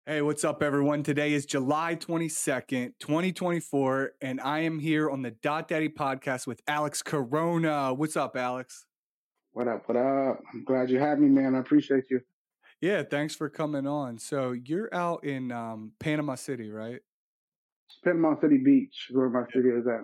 Hey, what's up, everyone? Today is July 22nd, 2024, and I am here on the Dot Daddy podcast with Alex Corona. What's up, Alex? What up? What up? I'm glad you had me, man. I appreciate you. Yeah, thanks for coming on. So you're out in Panama City, right? Panama City Beach is where my Yeah. studio is at.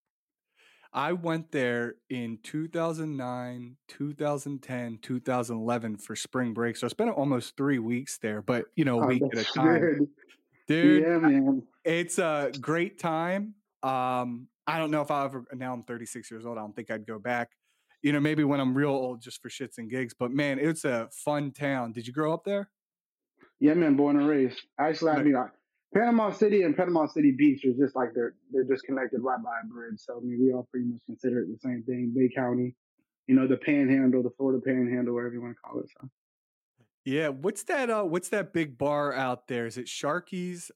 I went there in 2009, 2010, 2011 for spring break. So I spent almost 3 weeks there, but, a Oh, week at a that's time. good. Dude, Yeah, man. it's a great time. I don't know if I'll ever, now I'm 36 years old. I don't think I'd go back, maybe when I'm real old just for shits and gigs. But man, it's a fun town. Did you grow up there? Yeah, man. Born and raised. Actually, Right. Panama City and Panama City Beach are just like they're just connected right by a bridge. So I mean, we all pretty much consider it the same thing. Bay County, the Panhandle, the Florida Panhandle, whatever you want to call it. So. Yeah. What's that big bar out there? Is it Sharky's?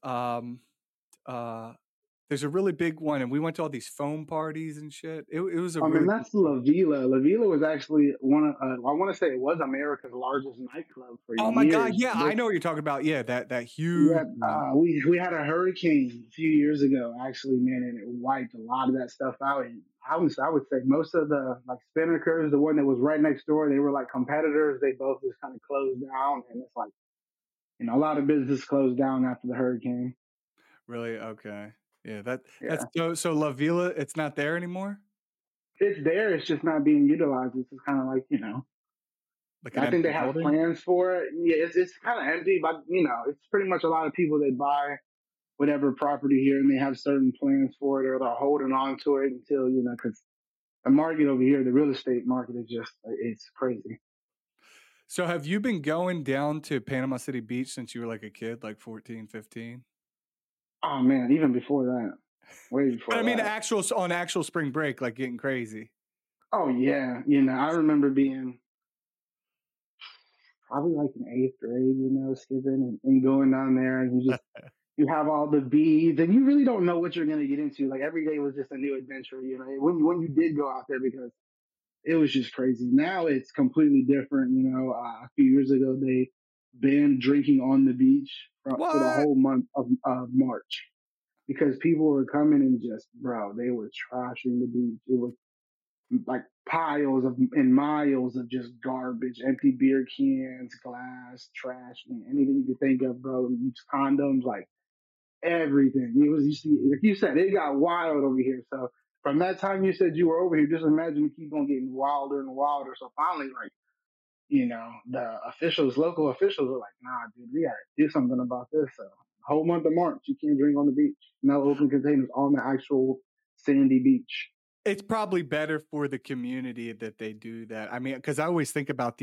Uh, there's a really big one, and we went to all these foam parties and shit. It was a I mean, really cool that's spot. La Vila. La Vila was actually one of, I want to say it was America's largest nightclub for Oh my God. years. Yeah, I know what you're talking about. Yeah, that huge Yeah, one. we had a hurricane a few years ago, actually, man, and it wiped a lot of that stuff out. And I would say most of the like Spinnakers, the one that was right next door, they were like competitors. They both just kind of closed down, and it's like a lot of business closed down after the hurricane. Really? Okay. Yeah, that's Yeah, so La Vila, it's not there anymore? it's there. It's just not being utilized. It's just kind of like Like an I think empty they have building? plans for it. Yeah, it's kind of empty, but it's pretty much a lot of people that buy whatever property here, and they have certain plans for it, or they're holding on to it until because the market over here, the real estate market is just it's crazy. So have you been going down to Panama City Beach since you were like a kid, like 14, 15? Oh man, even before that, way But before I mean, that. actual spring break, like getting crazy. Oh yeah, I remember being probably like in eighth grade, skipping and going down there, and you have all the beads, and you really don't know what you're gonna get into. Like every day was just a new adventure, when you did go out there because it was just crazy. Now it's completely different. A few years ago they banned drinking on the beach for the What? whole month of March because people were coming and just, bro, they were trashing the beach. It was like piles of and miles of just garbage, empty beer cans, glass, trash, man, anything you could think of, bro. Condoms, like everything. It was, like you said, it got wild over here. So from that time you said you were over here, just imagine it keep on getting wilder and wilder. So finally, like, the local officials are like, nah, dude, we gotta do something about this. So whole month of March, you can't drink on the beach. No open containers on the actual sandy beach. It's probably better for the community that they do that. I mean, because I always think about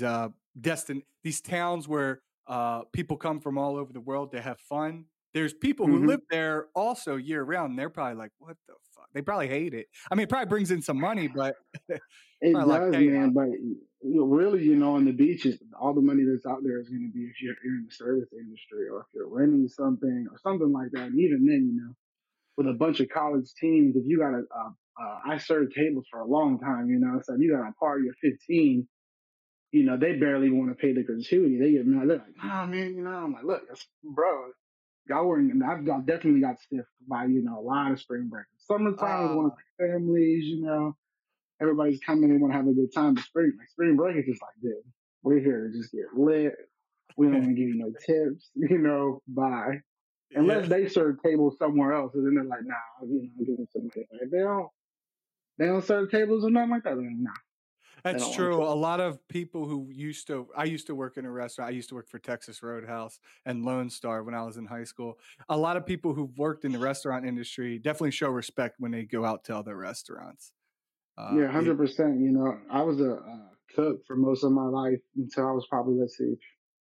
these towns where people come from all over the world to have fun. There's people who live Hmm. there also year round. And they're probably like, "What the fuck?" They probably hate it. I mean, it probably brings in some money, but It probably a lot of does, chaos. man. But really, on the beaches, all the money that's out there is going to be if you're in the service industry or if you're renting something or something like that. And even then, with a bunch of college teams, if you got I served tables for a long time, so if you got a party of 15, they barely want to pay the gratuity. They get mad. They're like, nah, man, I'm like, look, bro, y'all were I've definitely got stiffed by, a lot of spring breakers. Summertime is one of Uh, my families, everybody's coming in, want to have a good time. But spring break is just like, dude, we're here to just get lit. We don't want to give you no tips, bye. yeah. Unless they serve tables somewhere else, and then they're like, nah, give them some money. Like, they don't serve tables or nothing like that. They're like, nah, they That's don't want true. to. A lot of people I used to work in a restaurant. I used to work for Texas Roadhouse and Lone Star when I was in high school. A lot of people who've worked in the restaurant industry definitely show respect when they go out to other restaurants. Yeah, They 100%. I was a cook for most of my life until I was probably, let's see,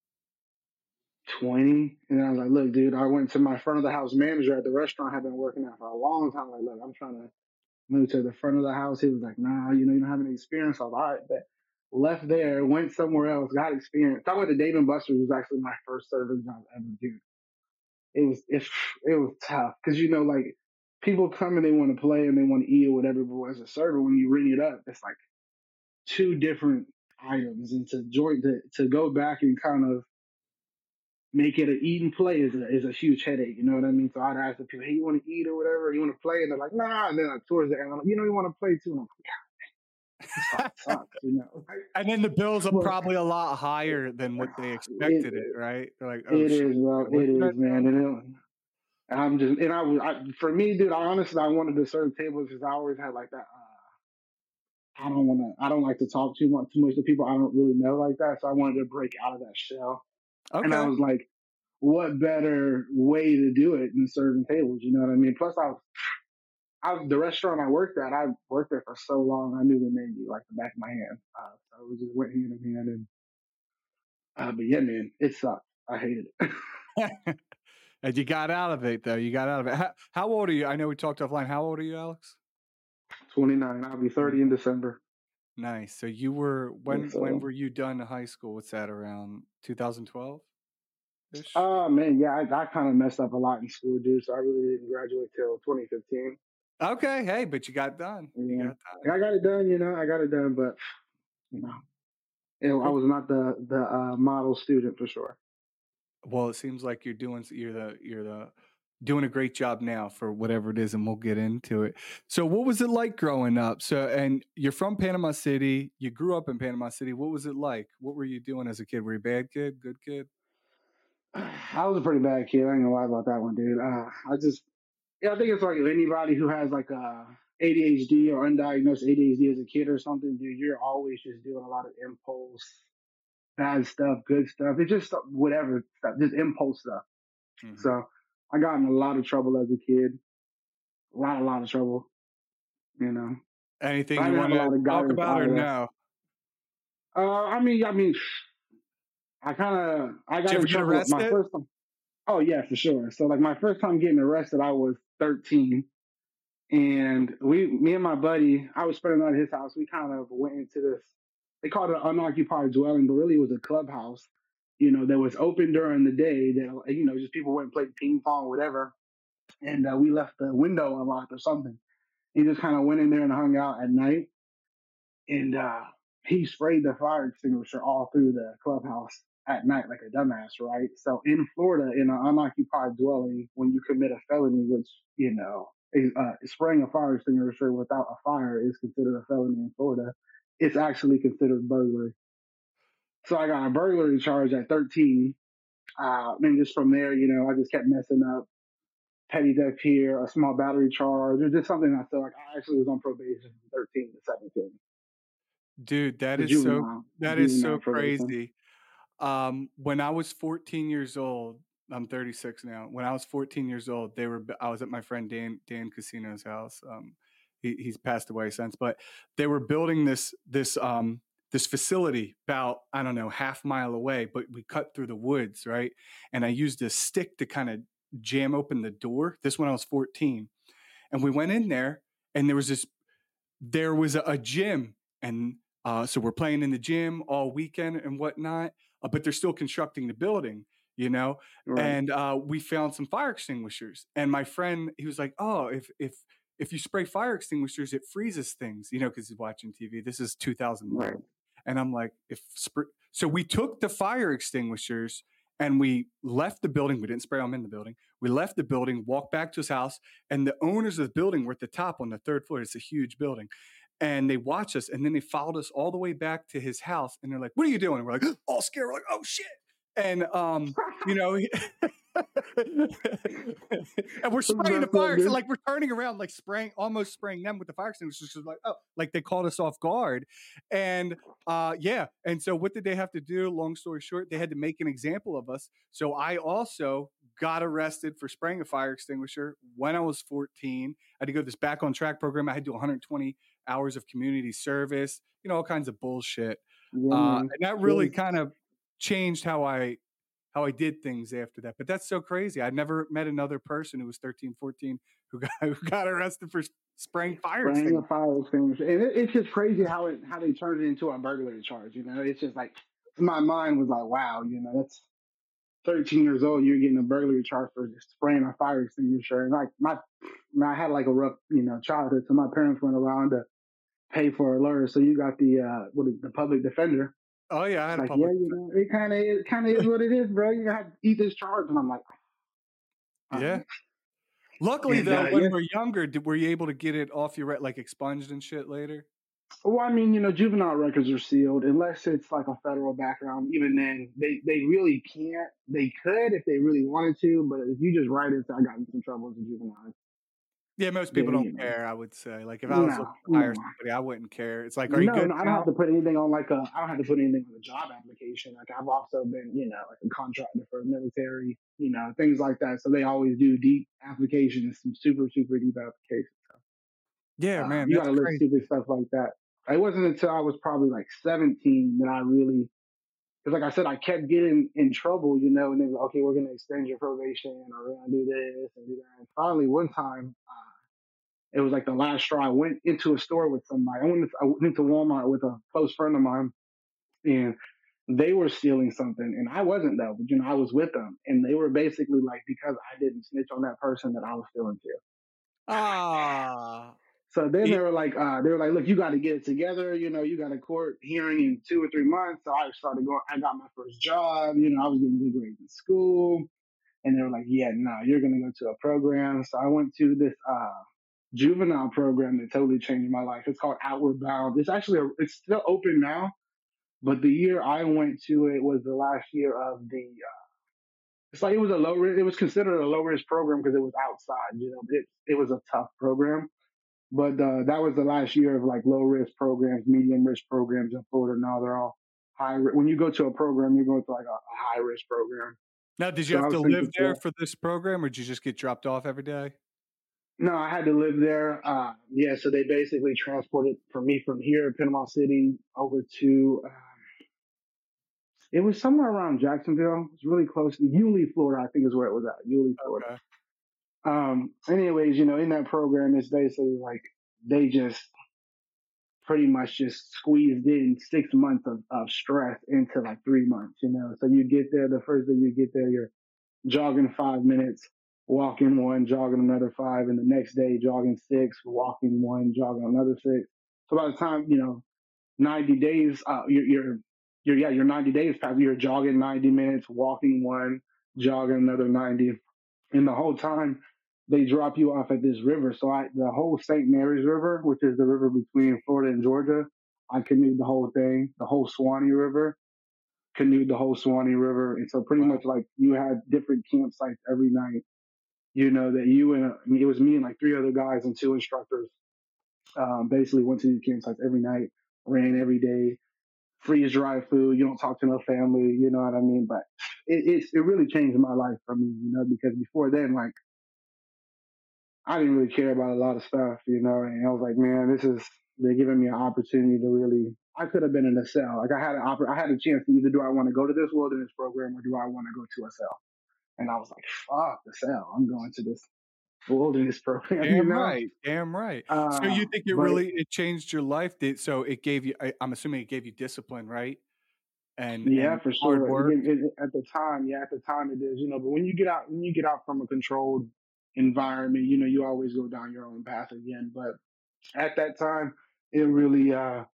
20. And I was like, look, dude, I went to my front of the house manager at the restaurant I've been working at for a long time. Like, look, I'm trying to moved to the front of the house. He was like, nah, you don't have any experience. I was like, all right, but left there, went somewhere else, got experience. I went to Dave and Buster's was actually my first service job ever, dude. It was tough because like people come and they want to play and they want to eat or whatever, but as a server, when you ring it up, it's like two different items, and to go back and kind of make it an eat and play is a huge headache. You know what I mean? So I'd ask the people, hey, you want to eat or whatever? You want to play? And they're like, nah. And then like, towards the end, I'm like, you know, you want to play too? And I'm like, this fucking sucks, you know? And then the bills are Well, probably a lot higher than what they it, expected it, right? They're like, "Oh, it shit, is, bro. what It did I is, man. do?" And I'm just, and for me, dude, honestly, I wanted to serve tables because I always had like that. I don't like to talk too much to people I don't really know like that. So I wanted to break out of that shell. And I Okay. was like, what better way to do it than serving tables? You know what I mean? Plus, the restaurant I worked at, I worked there for so long, I knew the menu like the back of my hand. So it just went hand in hand. And but yeah, man, it sucked. I hated it. And you got out of it, though. You got out of it. How old are you? I know we talked offline. How old are you, Alex? 29. I'll be 30 in December. Nice. So you were Yes, when were you done high school? What's that, around 2012 ish? oh man, yeah, I kind of messed up a lot in school, dude. So I really didn't graduate till 2015. Okay, hey, but you got done. You Yeah, got done. I got it done. You know, I got it done, but you know, I Cool. was not the model student for sure. Well, it seems like you're the doing a great job now for whatever it is, and we'll get into it. So, what was it like growing up? So, and you're from Panama City. You grew up in Panama City. What was it like? What were you doing as a kid? Were you a bad kid? Good kid? I was a pretty bad kid. I ain't gonna lie about that one, dude. Yeah, I think it's like anybody who has like ADHD or undiagnosed ADHD as a kid or something, dude. You're always just doing a lot of impulse, bad stuff, good stuff. It's just whatever stuff, just impulse stuff. Hmm. So I got in a lot of trouble as a kid, a lot of trouble, you know. But Anything I you didn't have want a to lot of talk guidance about, or either. no? I mean, I Did got you in ever get trouble my arrested? first time. Oh yeah, for sure. So like my first time getting arrested, I was 13, and me and my buddy, I was spending the night at his house. We kind of went into this. They called it an unoccupied dwelling, but really it was a clubhouse. You know, that was open during the day. That just people went and played ping pong, whatever. And we left the window unlocked or something. He just kind of went in there and hung out at night. And he sprayed the fire extinguisher all through the clubhouse at night like a dumbass, right? So in Florida, in an unoccupied dwelling, when you commit a felony, which spraying a fire extinguisher without a fire is considered a felony in Florida, it's actually considered burglary. So I got a burglary charge at 13. And just from there, I just kept messing up. Petty theft here, a small battery charge, or just something I felt like I actually was on probation from 13 to 17. Dude, The that is so juvenile probation. crazy. When I was 14 years old, I'm 36 now. When I was 14 years old, I was at my friend Dan Casino's house. He's passed away since, but they were building this facility about, I don't know, half mile away, but we cut through the woods, right? And I used a stick to kind of jam open the door. This when I was 14. And we went in there, and there was a gym, and so we're playing in the gym all weekend and whatnot, but they're still constructing the building, you know. Right. And we found some fire extinguishers, and my friend, he was like, "Oh, if you spray fire extinguishers, it freezes things," you know, because he's watching TV. This is Right. 2001, and I'm like, so we took the fire extinguishers and we left the building. We didn't spray them in the building. We left the building, walked back to his house, and the owners of the building were at the top on the third floor. It's a huge building. And they watched us, and then they followed us all the way back to his house. And they're like, "What are you doing?" And we're like, all scared. We're like, "Oh shit!" And you know, and we're That's spraying the messed up, fire. So dude. like we're turning around, like almost spraying them with the fire extinguishers. Like, oh, like they caught us off guard. And yeah. And so what did they have to do? Long story short, they had to make an example of us. So I also got arrested for spraying a fire extinguisher when I was 14. I had to go to this back on track program. I had to do 120 hours of community service, you know, all kinds of bullshit. Yeah, And man. that really Kids. kind of changed how I did things after that. But that's so crazy. I never met another person who was 13, 14 who got arrested for spraying fire Spraying a extinguishers. fire extinguisher. And it's just crazy how they turned it into a burglary charge, It's just like my mind was like, wow, that's 13 years old, you're getting a burglary charge for just spraying a fire extinguisher. And like I had like a rough, childhood, so my parents weren't around to pay for a lawyer. So you got the public defender. Oh yeah, I It's had a like, yeah, public. it kind of is what it is, bro. You have to eat this charge, and I'm like, all Yeah. right. Luckily And though, when yes, we're younger, were you able to get it off your like expunged and shit later? well, I mean, juvenile records are sealed unless it's like a federal background. Even then, they really can't. They could if they really wanted to, but if you just write it, I got in some trouble as a juvenile. Yeah, most people Then don't care, I would say. Like, if I was no, looking to hire no. somebody, I wouldn't care. It's like, "Are you No, good no, I don't have now?" to put anything on I don't have to put anything on the job application. Like I've also been, like a contractor for military, things like that. So they always do deep applications, some super, super deep applications. Yeah, man, You got that's to list crazy. stupid stuff like that. It wasn't until I was probably like 17 that I really, because like I said, I kept getting in trouble, and they were like, okay, we're going to extend your probation or we're going to do this and do that. And finally, one time, it was like the last straw. I went into a store with somebody. I went into Walmart with a close friend of mine, and they were stealing something, and I wasn't though. But I was with them, and they were basically like, because I didn't snitch on that person, that I was stealing too. Ah. So then Ye they were like, look, you got to get it together. You got a court hearing in 2 or 3 months. So I started going. I got my first job. I was getting good grades in school, and they were like, yeah, no, you're gonna go to a program. So I went to this juvenile program that totally changed my life. It's called Outward Bound. It's still open now, but the year I went to it was the last year of the. It's like it was a low risk. It was considered a low risk program because it was outside. It was a tough program, but that was the last year of like low risk programs, medium risk programs in Florida. Now they're all high. When you go to a program, you're going to like a high risk program. Now, did you So I have to was live thinking, there yeah. for this program, or did you just get dropped off every day? No, I had to live there. Yeah, so they basically transported from me from here in Panama City over to. It was somewhere around Jacksonville. It's really close to Yulee, Florida. I think is where it was at. Yulee, Florida. Okay. Anyways, in that program, it's basically like they just pretty much just squeezed in 6 months of stress into like 3 months. So you get there, the first day you get there, you're jogging 5 minutes, walking one, jogging another five, and the next day jogging six, walking one, jogging another six. So by the time, 90 days, your 90 days pass, you're jogging 90 minutes, walking one, jogging another 90. And the whole time they drop you off at this river. So the whole St. Mary's River, which is the river between Florida and Georgia, I canoed the whole thing, the whole Swanee River, canoed the whole Swanee River. And so pretty Wow. much like you had different campsites every night, that you and it was me and like three other guys and two instructors basically went to these campsites every night, ran every day, freeze dry food. You don't talk to no family, you know what I mean? But it really changed my life for me, because before then, like I didn't really care about a lot of stuff, and I was like, man, they're giving me an opportunity to really. I could have been in a cell. Like I had a chance to either do I want to go to this wilderness program or do I want to go to a cell? And I was like, fuck the cell. I'm going to this wilderness program, Damn right, damn right. So you think But it changed your life? So it gave you I'm assuming it gave you discipline, right? yeah, And for hard sure. work? At the time, it is, But when you get out from a controlled environment, you always go down your own path again. But at that time, it really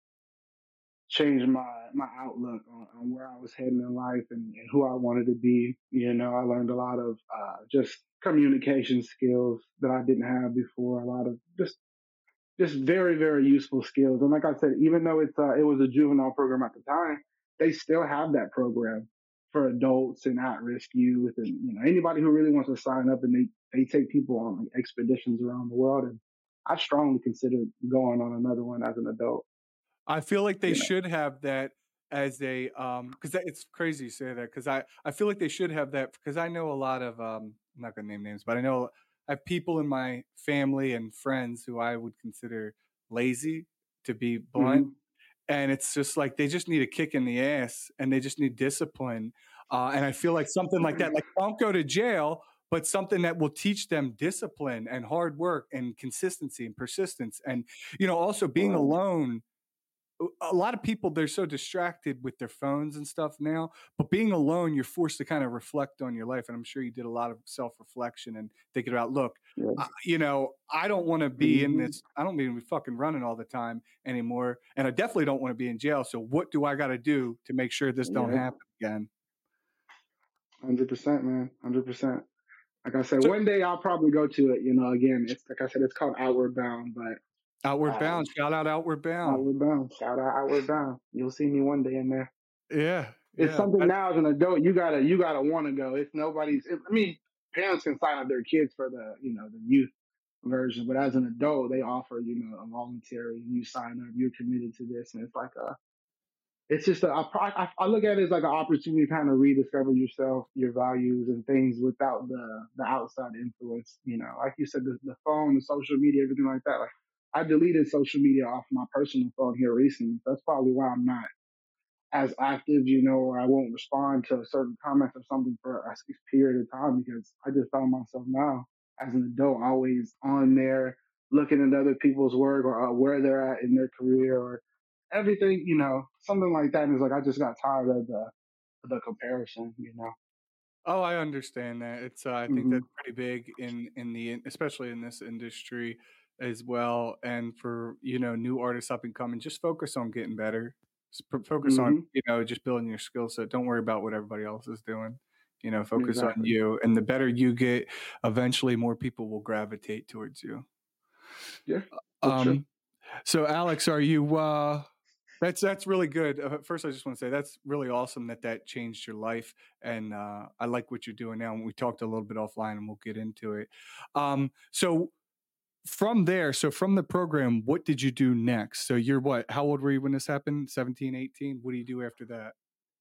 changed my outlook on where I was heading in life and who I wanted to be. I learned a lot of just communication skills that I didn't have before. A lot of just very, very useful skills. And like I said, even though it was a juvenile program at the time, they still have that program for adults and at-risk youth, and anybody who really wants to sign up. And they take people on like expeditions around the world. And I strongly consider going on another one as an adult. I feel like they You know. should have that as a because it's crazy you say that because I feel like they should have that because I know a lot of I'm not gonna name names, but I have people in my family and friends who I would consider lazy, to be blunt. Hmm. And it's just like they just need a kick in the ass and they just need discipline. And I feel like something like that, like don't go to jail, but something that will teach them discipline and hard work and consistency and persistence. And, also being Right. alone a lot of people, they're so distracted with their phones and stuff now, but being alone, you're forced to kind of reflect on your life. And I'm sure you did a lot of self-reflection and thinking about, look, Yeah. I don't want to be in Mm-hmm. this. I don't mean to be fucking running all the time anymore. And I definitely don't want to be in jail. So what do I got to do to make sure this don't Yeah. happen again? 100%, man. 100%. Like I said, So one day I'll probably go to it. Again, it's like I said, it's called Outward Bound, but Outward Bound, shout out Outward Bound. Outward Bound. Shout out Outward Bound. You'll see me one day in there. Yeah. It's Yeah. something now as an adult you gotta want to go. It's nobody's. I mean, parents can sign up their kids for the youth version, but as an adult, they offer a voluntary. You sign up, you're committed to this, and it's like it's just I look at it as like an opportunity to kind of rediscover yourself, your values, and things without the outside influence. Like you said, the phone, the social media, everything like that. Like I deleted social media off my personal phone here recently. That's probably why I'm not as active, or I won't respond to certain comments or something for a period of time because I just found myself now as an adult always on there looking at other people's work or where they're at in their career or everything, something like that. And it's like I just got tired of the comparison. Oh, I understand that. I think Hmm. that's pretty big especially in this industry as well. And for, new artists up and coming, just focus on getting better. Focus on, Hmm. just building your skill set. Don't worry about what everybody else is doing. Focus on Exactly. you. And the better you get, eventually more people will gravitate towards you. Yeah, for sure. Um, so Alex, are you that's really good. First, I just want to say that's really awesome that changed your life, and I like what you're doing now. And we talked a little bit offline, and we'll get into it. So from there, so from the program, what did you do next? So you're what? How old were you when this happened? 17, 18? What do you do after that?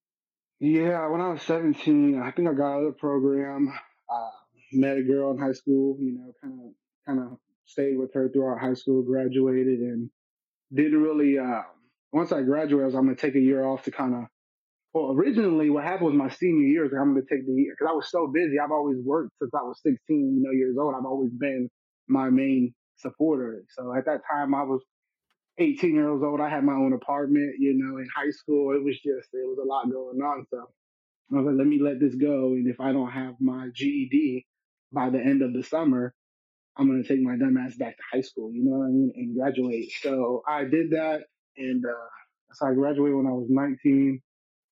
Yeah, when I was 17, I think I got out of the program. Uh, Met a girl in high school. Kind of stayed with her throughout high school. Graduated and didn't really. Once I graduated, I was I'm gonna take a year off to kind of. Well, originally, what happened was my senior year. Is I'm gonna take the year because I was so busy. I've always worked since I was 16, years old. I've always been my main supporter. So at that time, I was 18 years old. I had my own apartment. In high school, it was a lot going on. So I was like, let me let this go. And if I don't have my GED by the end of the summer, I'm going to take my dumb ass back to high school, you know what I mean, and graduate. So I did that. And so I graduated when I was 19.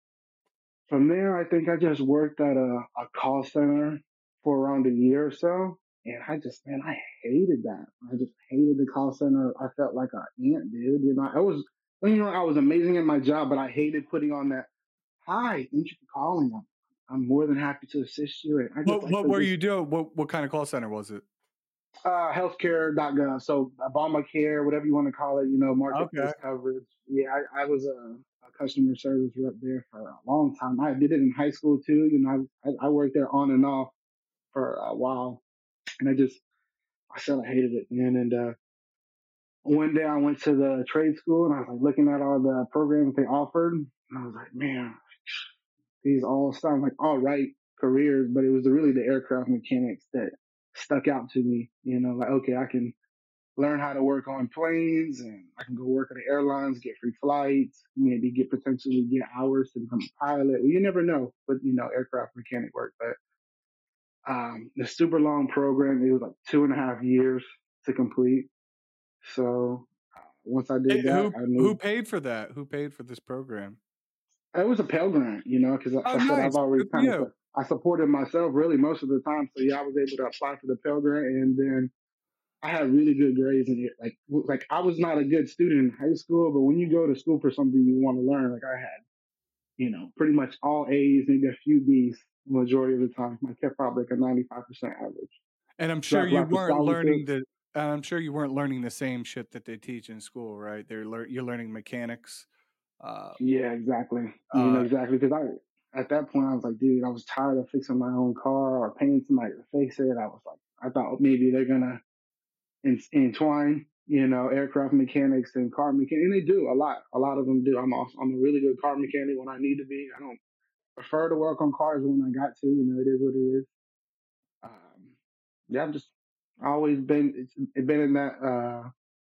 From there, I think I just worked at a call center for around a year or so. And man, I hated that. I just hated the call center. I felt like an ant, dude. I was amazing at my job, but I hated putting on that. Hi, thank you for calling. I'm more than happy to assist you. And I just like What to were just you doing? What kind of call center was it? healthcare.gov. So Obamacare, whatever you want to call it, marketplace Okay. coverage. Yeah, I was a customer service rep there for a long time. I did it in high school too. I worked there on and off for a while, and I said I hated it, man. And one day I went to the trade school and I was like looking at all the programs they offered, and I was like, man, these all sound like all right careers, but it was really the aircraft mechanics that stuck out to me. Like okay, I can learn how to work on planes and I can go work at the airlines, get free flights, maybe potentially get hours to become a pilot. Well, you never know with aircraft mechanic work, but the super long program it was like 2.5 years to complete. So once I Hey, did that, I who knew paid for that? Who paid for this program? it was a Pell Grant, because like Oh, I said, I've nice. always Good for kind of you. I supported myself really most of the time. So yeah, I was able to apply for the Pell Grant, and then I had really good grades in it. Like I was not a good student in high school, but when you go to school for something you want to learn, like I had, pretty much all A's, maybe a few B's majority of the time. I kept probably like a 95% average. And Got lots of scholarships. I'm sure you weren't learning the same shit that they teach in school, right? You're learning mechanics. Uh, Yeah, exactly. uh, Exactly. Because at that point, I was like, dude, I was tired of fixing my own car or paying somebody to fix it. I was like, I thought maybe they're gonna entwine, aircraft mechanics and car mechanics, and they do a lot. A lot of them do. I'm a really good car mechanic when I need to be. I don't prefer to work on cars when I got to. It is what it is. Yeah, I've just always been in that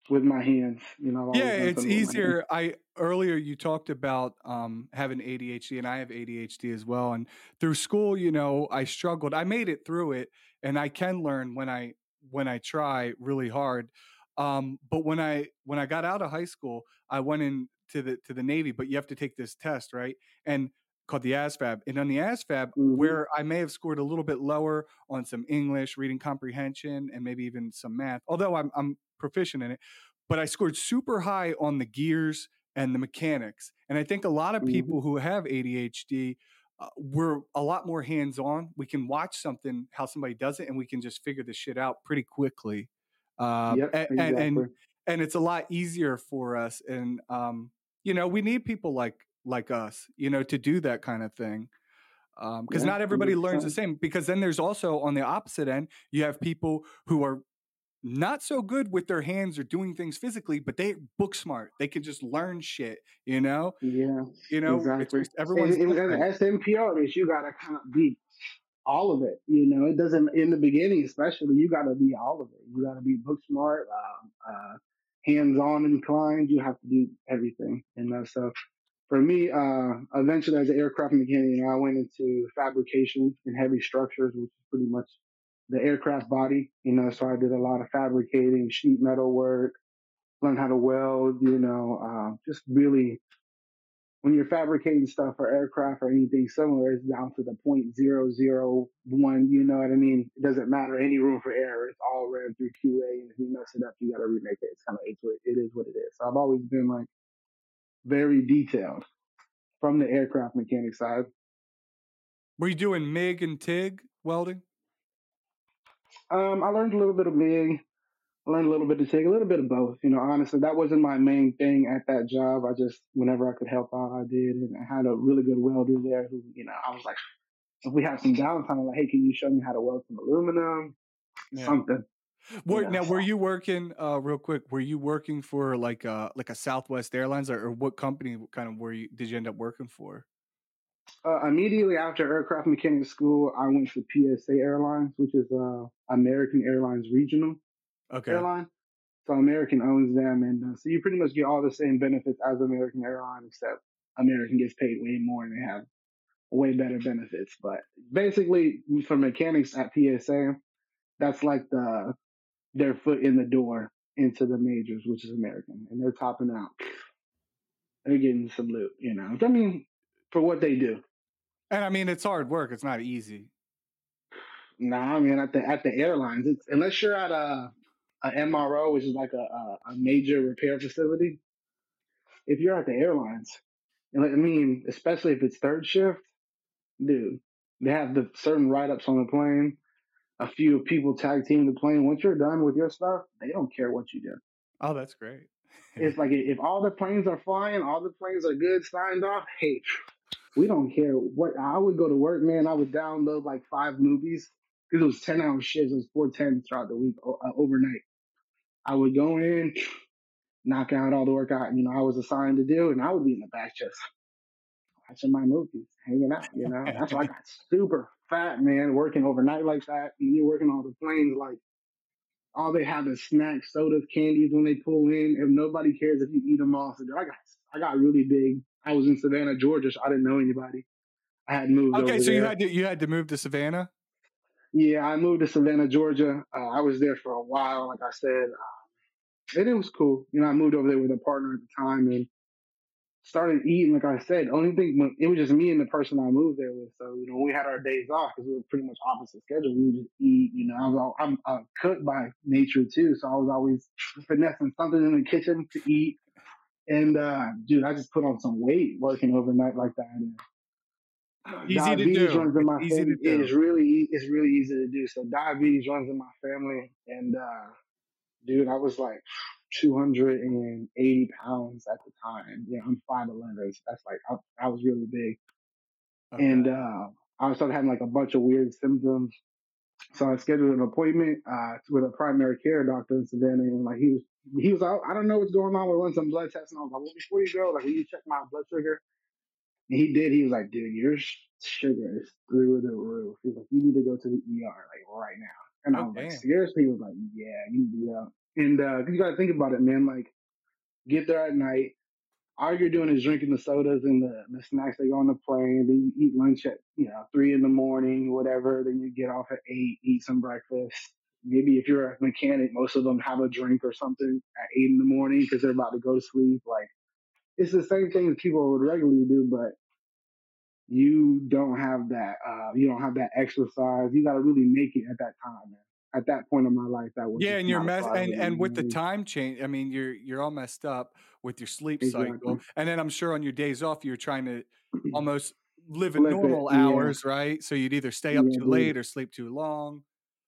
with my hands. You know, I've Yeah, always done it's something with my hands. easier. I earlier you talked about having ADHD, and I have ADHD as well. And through school, I struggled. I made it through it, and I can learn when I try really hard. But when I got out of high school, I went into the Navy. But you have to take this test, right? And called the ASVAB. And on the ASVAB, Mm-hmm. where I may have scored a little bit lower on some English, reading comprehension, and maybe even some math, although I'm proficient in it, but I scored super high on the gears and the mechanics. And I think a lot of Mm-hmm. people who have ADHD, we're a lot more hands on. We can watch something, how somebody does it, and we can just figure the shit out pretty quickly. Yep, And, and, exactly. and, and it's a lot easier for us. And, we need people like us, to do that kind of thing. Because Yeah, not everybody learns the 100%. same. Because then there's also on the opposite end, you have people who are not so good with their hands or doing things physically, but they book smart. They can just learn shit, you know? Yeah, It's exactly. just everyone's And different. as SMP artist, you gotta kind of be all of it. You know, it doesn't in the beginning, especially. You gotta be all of it. You gotta be book smart, hands-on inclined. You have to do everything. And so for me, eventually as an aircraft mechanic, I went into fabrication and heavy structures, which is pretty much the aircraft body. So I did a lot of fabricating, sheet metal work, learned how to weld. Just really when you're fabricating stuff for aircraft or anything similar, it's down to the 0.001. You know what I mean? It doesn't matter any room for error. It's all ran through QA, and if you mess it up, you got to remake it. It's kind of it is what it is. So I've always been like very detailed from the aircraft mechanic side. Were you doing MIG and TIG welding? I learned a little bit of MIG. I learned a little bit of TIG, a little bit of both. Honestly, that wasn't my main thing at that job. I just, whenever I could help out, I did. And I had a really good welder there who, I was like, if we had some downtime, I'm like, hey, can you show me how to weld some aluminum? Yeah. Something. Now, So were you working real quick? Were you working for like a Southwest Airlines, or what company kind of did you end up working for? immediately after aircraft mechanic school, I went to PSA Airlines, which is American Airlines Regional Okay. Airline. So American owns them, and so you pretty much get all the same benefits as American Airlines, except American gets paid way more and they have way better benefits. But basically, for mechanics at PSA, that's like their foot in the door into the majors, which is American, and they're topping out. They're getting some loot, I mean, for what they do. And I mean, it's hard work. It's not easy. Nah, I mean, at the airlines, it's unless you're at a MRO, which is like a major repair facility. If you're at the airlines, and I mean, especially if it's third shift, dude, they have the certain write ups on the plane. A few people tag team the plane. Once you're done with your stuff, they don't care what you do. Oh, that's great. It's like if all the planes are flying, all the planes are good, signed off. Hey, we don't care what. I would go to work, man. I would download like 5 movies because it was 10-hour shifts. It was 410 throughout the week, overnight. I would go in, knock out all the work I was assigned to do, and I would be in the back just watching my movies, hanging out. That's why I got super fat, man. Working overnight like that, and you're working on the planes like all they have is snacks, sodas, candies when they pull in, and nobody cares if you eat them all. So I got really big. I was in Savannah, Georgia, so I didn't know anybody. I had moved Okay, over so you there. had to move to Savannah. Yeah, I moved to Savannah, Georgia. I was there for a while, like I said, and it was cool. I moved over there with a partner at the time and started eating. Like I said, only thing it was just me and the person I moved there with. So we had our days off because we were pretty much opposite schedule. We would just eat. I'm a cook by nature too, so I was always finessing something in the kitchen to eat. And dude, I just put on some weight working overnight like that. And Easy to diabetes do. runs in It's my easy family. to do. It's really easy to do. So diabetes runs in my family, and dude, I was like 280 pounds at the time. I'm 5'11", so that's like I was really big, Okay. and I started having like a bunch of weird symptoms. So I scheduled an appointment with a primary care doctor in Savannah, and like he was out. I don't know what's going on. We're running some blood tests, and I was like, well, before you go, like, will you check my blood sugar? And he did. He was like, dude, your sugar is through the roof. He was like, you need to go to the ER like right now. And I Oh, was like, damn. seriously? He was like, yeah, you need to go. And 'cause you got to think about it, man. Like, get there at night. All you're doing is drinking the sodas and the snacks that go on the plane. Then you eat lunch at 3 in the morning, whatever. Then you get off at 8, eat some breakfast. Maybe if you're a mechanic, most of them have a drink or something at 8 in the morning because they're about to go to sleep. Like, it's the same thing that people would regularly do, but you don't have that. You don't have that exercise. You got to really make it at that time, man. At that point in my life, that was Yeah, just and you're not a mess priority. and You with know the what I mean? time change, I mean, you're all messed up with your sleep cycle, Exactly. and then I'm sure on your days off, you're trying to almost live in Flip it. normal Yeah. hours, right? So you'd either stay up Yeah, too dude. late or sleep too long.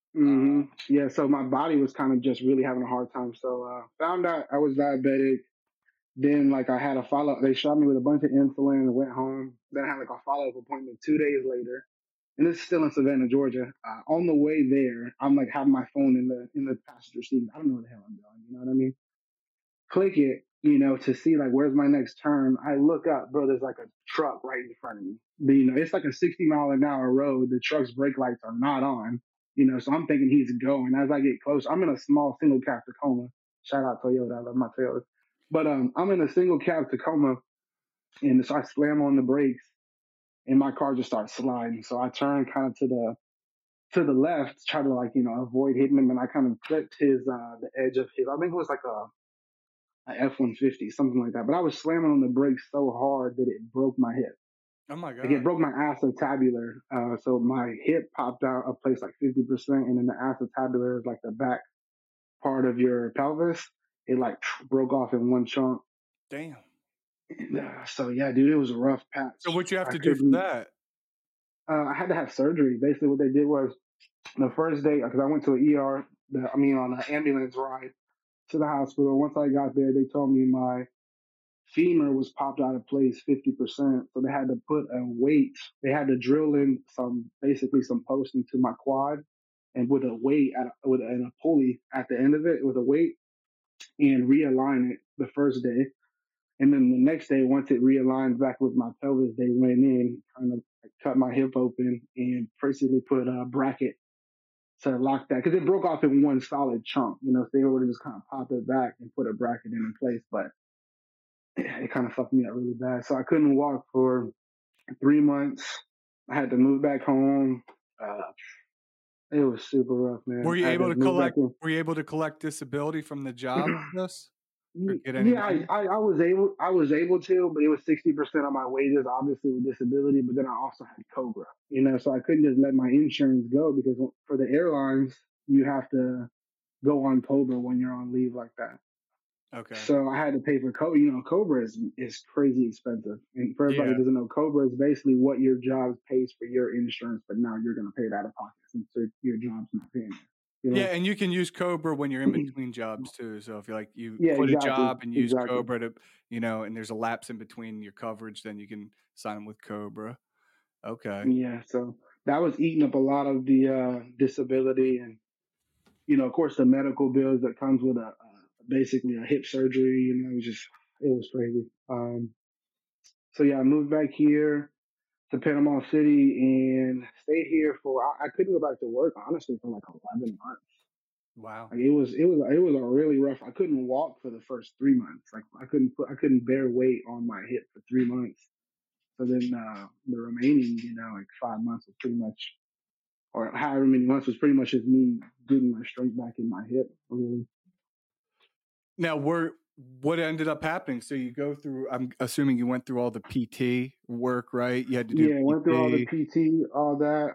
Yeah, so my body was kind of just really having a hard time. So found out I was diabetic. Then like I had a follow. They shot me with a bunch of insulin and went home. Then I had like a follow up appointment 2 days later, and this is still in Savannah, Georgia. On the way there, I'm like having my phone in the passenger seat. I don't know where the hell I'm going. You know what I mean? Click it, to see like where's my next turn. I look up, bro. There's like a truck right in front of me. But, it's like a 60-mile-an-hour road. The truck's brake lights are not on. So I'm thinking he's going. As I get close, I'm in a small single cab Tacoma. Shout out Toyota. I love my Toyota. But I'm in a single cab Tacoma, and so I slam on the brakes, and my car just starts sliding. So I turn kind of to the left, try to like avoid hitting him, and I kind of clipped the edge of his. I think it was like a F-150, something like that. But I was slamming on the brakes so hard that it broke my hip. Oh my Like it god. broke my acetabular. So my hip popped out a place like 50%, and then the acetabular is like the back part of your pelvis. It like broke off in one chunk. Damn. And, so yeah, dude, it was a rough So patch. what you have I to do for couldn't. that? I had to have surgery. Basically, what they did was the first day because I went to an ER. On an ambulance ride to the hospital. Once I got there, they told me my femur was popped out of place 50%. So they had to put a weight. They had to drill in basically some post into my quad, and with a weight and a pulley at the end of it with a weight, and realign it the first day. And then the next day, once it realigned back with my pelvis, they went in, kind of cut my hip open and basically put a bracket to lock that because it broke off in one solid chunk. So they would have just kind of popped it back and put a bracket in place, but it kind of fucked me up really bad. So I couldn't walk for 3 months. I had to move back home. Uh, it was super rough, man. Were you I had to able to move back collect in. were you able to collect disability from the job for this? Or get any Yeah, money? I was able to, but it was 60% of my wages, obviously with disability. But then I also had Cobra, so I couldn't just let my insurance go because for the airlines you have to go on Cobra when you're on leave like that. Okay. So I had to pay for Cobra. Cobra is crazy expensive. And for everybody Yeah. who doesn't know, Cobra is basically what your job pays for your insurance, but now you're going to pay it out of pocket since your job's not paying it. Yeah, and you can use Cobra when you're in between jobs too. So if you Yeah, quit a exactly, job and use exactly. Cobra to, and there's a lapse in between your coverage, then you can sign them with Cobra. Okay. Yeah, so that was eating up a lot of the disability, and of course, the medical bills that comes with basically a hip surgery. It was crazy. So yeah, I moved back here to Panama City and stayed here for. I couldn't go back to work honestly for like 11 months. Wow. Like it was a really rough. I couldn't walk for the first 3 months. Like I couldn't bear weight on my hip for 3 months. So then the remaining, like 5 months was pretty much, or however many months was pretty much just me getting my strength back in my hip. Really. Now, what ended up happening? So you go through. I'm assuming you went through all the PT work, right? You had to do Yeah, went through all the PT. PT, all that.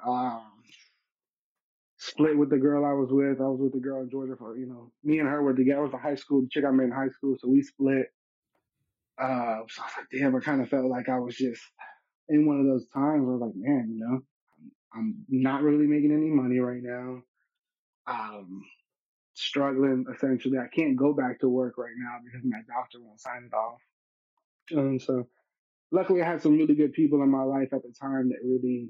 Split with the girl I was with. I was with the girl in Georgia for, me and her were together. I was a high school chick I met in high school, so we split. So I was like, damn, I kind of felt like I was just in one of those times where I was like, man, I'm not really making any money right now. Um, Struggling essentially. I can't go back to work right now because my doctor won't sign it off. So luckily, I had some really good people in my life at the time that really,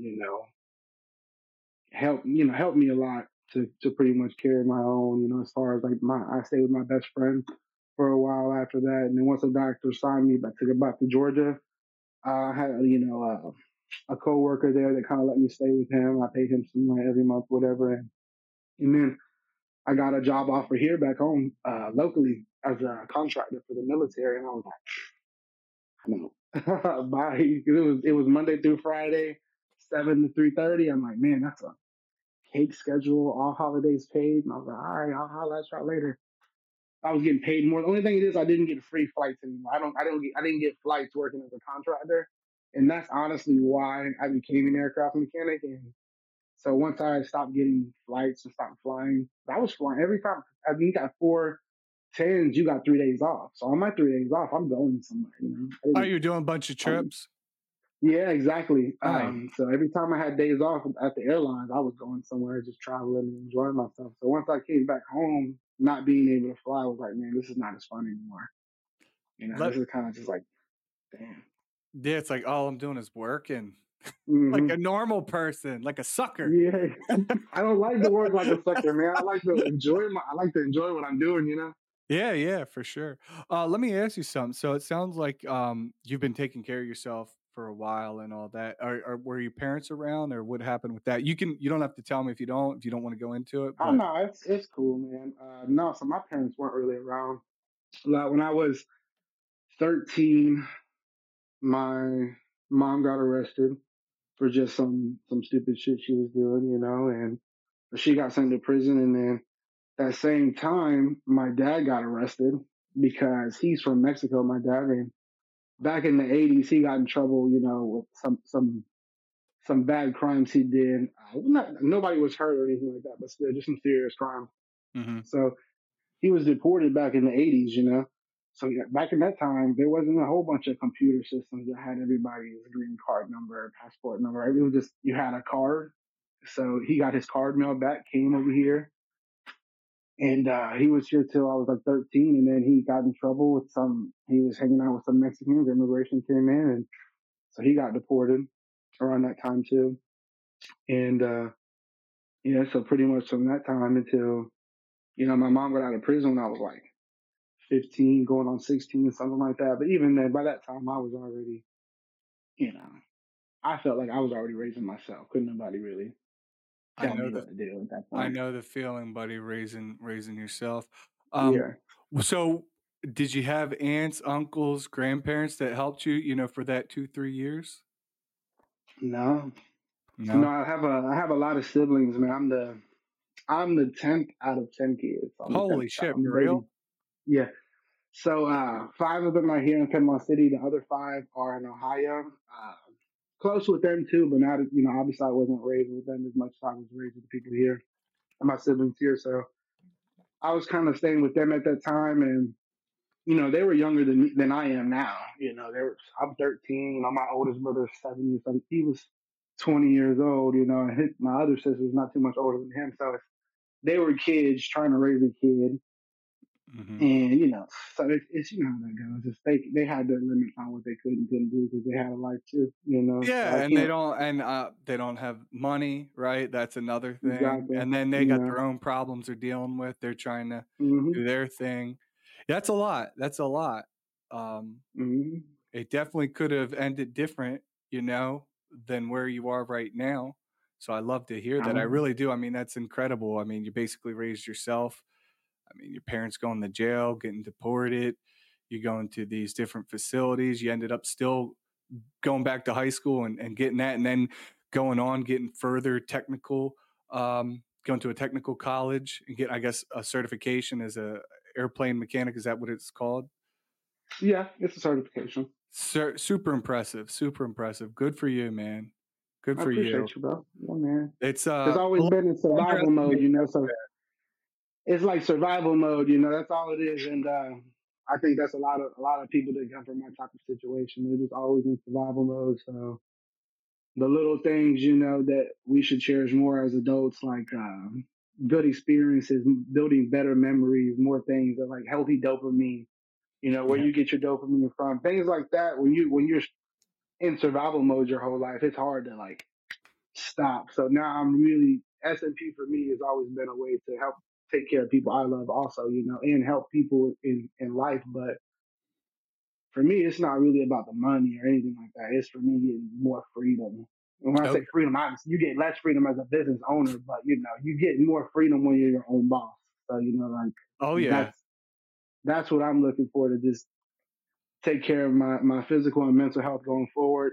helped me a lot to pretty much carry my own. As far as like I stayed with my best friend for a while after that, and then once the doctor signed me back to get back to Georgia, I had a coworker there that kind of let me stay with him. I paid him some money every month, whatever, and then I got a job offer here back home, locally as a contractor for the military, and I was like, no, bye. It was Monday through Friday, 7 to 3:30. I'm like, man, that's a cake schedule, all holidays paid. And I was like, all right, I'll holler at y'all later. I was getting paid more. The only thing it is, I didn't get free flights anymore. I didn't get flights working as a contractor, and that's honestly why I became an aircraft mechanic. And so once I stopped getting flights and stopped flying, I was flying every time. I mean, you got 4 10s, you got 3 days off. So on my 3 days off, I'm going somewhere. I Oh, didn't. you're doing a bunch of trips? Yeah, exactly. Nice. So every time I had days off at the airlines, I was going somewhere, just traveling and enjoying myself. So once I came back home, not being able to fly, I was like, man, this is not as fun anymore. Let, This is kind of just like, damn. yeah, it's like all I'm doing is working. Like Hmm. a normal person, like a sucker. Yeah, I don't like to work like a sucker, man. I like to enjoy what I'm doing. Yeah, for sure. Let me ask you something. So it sounds like you've been taking care of yourself for a while and all that. Were your parents around, or what happened with that? You don't have to tell me if you don't want to go into it. Oh But no, it's cool, man. No, so my parents weren't really around. Like when I was 13, my mom got arrested for just some stupid shit she was doing, and she got sent to prison. And then that same time, my dad got arrested because he's from Mexico. My dad, and back in the '80s, he got in trouble, with some bad crimes he did. Nobody was hurt or anything like that, but still, just some serious crime. hmm So he was deported back in the '80s. So yeah, back in that time, there wasn't a whole bunch of computer systems that had everybody's green card number, passport number. It was just you had a card. So he got his card mailed back, came over here, and he was here till I was like 13, and then he got in trouble with some. He was hanging out with some Mexicans. Immigration came in, and so he got deported around that time too. And yeah, so pretty much from that time until my mom got out of prison when I was like 15, going on 16, something like that. But even then, by that time, I was already, you know, I felt like I was already raising myself. Couldn't nobody really I tell know me the what to do at that I point. know the feeling, buddy. Raising yourself. Um, Yeah. so did you have aunts, uncles, grandparents that helped you? For that 2-3 years? No. No, No. I have a lot of siblings, man. I'm the 10th out of 10 kids. I'm the 10th Holy child. shit, I'm the for baby. real? Yeah. So 5 of them are here in Panama City. The other 5 are in Ohio. Close with them too, but not obviously I wasn't raised with them as much as I was raised with the people here and my siblings here. So I was kind of staying with them at that time, and they were younger than I am now. I'm 13. My oldest brother's 7 years old. He was 20 years old. And my other sister's not too much older than him. So they were kids trying to raise a kid, hmm and so it's how that goes. Just they had their limits on what they could and couldn't do because they had a life too. So Yeah, I and can't they don't have money, right? That's another thing. exactly. And then they got their own problems they're dealing with. They're trying to Hmm. do their thing. That's a lot. That's a lot. Um, Hmm. it definitely could have ended different, you know, than where you are right now. So I love to hear that. I Um, really do. I mean, that's incredible. I mean, you basically raised yourself. I mean, your parents going to jail, getting deported. You go into these different facilities. You ended up still going back to high school and getting that, and then going on, getting further technical, going to a technical college and get, I guess, a certification as a airplane mechanic. Is that what it's called? yeah, it's a certification. Super impressive. Super impressive. Good for you, man. Good I for you. appreciate you, bro. Yeah, man. It's It's a always lot been in survival mode, underestimated. so it's like survival mode, that's all it is. And I think that's a lot of people that come from my type of situation. They're just always in survival mode. So the little things, that we should cherish more as adults, like good experiences, building better memories, more things that like healthy dopamine, where Yeah. you get your dopamine from, things like that. When you're in survival mode your whole life, it's hard to like stop. So now I'm really SMP for me has always been a way to help take care of people I love also, and help people in life. But for me, it's not really about the money or anything like that. It's for me getting more freedom. And when I Oh, say freedom, obviously you get less freedom as a business owner, but you get more freedom when you're your own boss. So, like Oh yeah. that's what I'm looking for, to just take care of my physical and mental health going forward.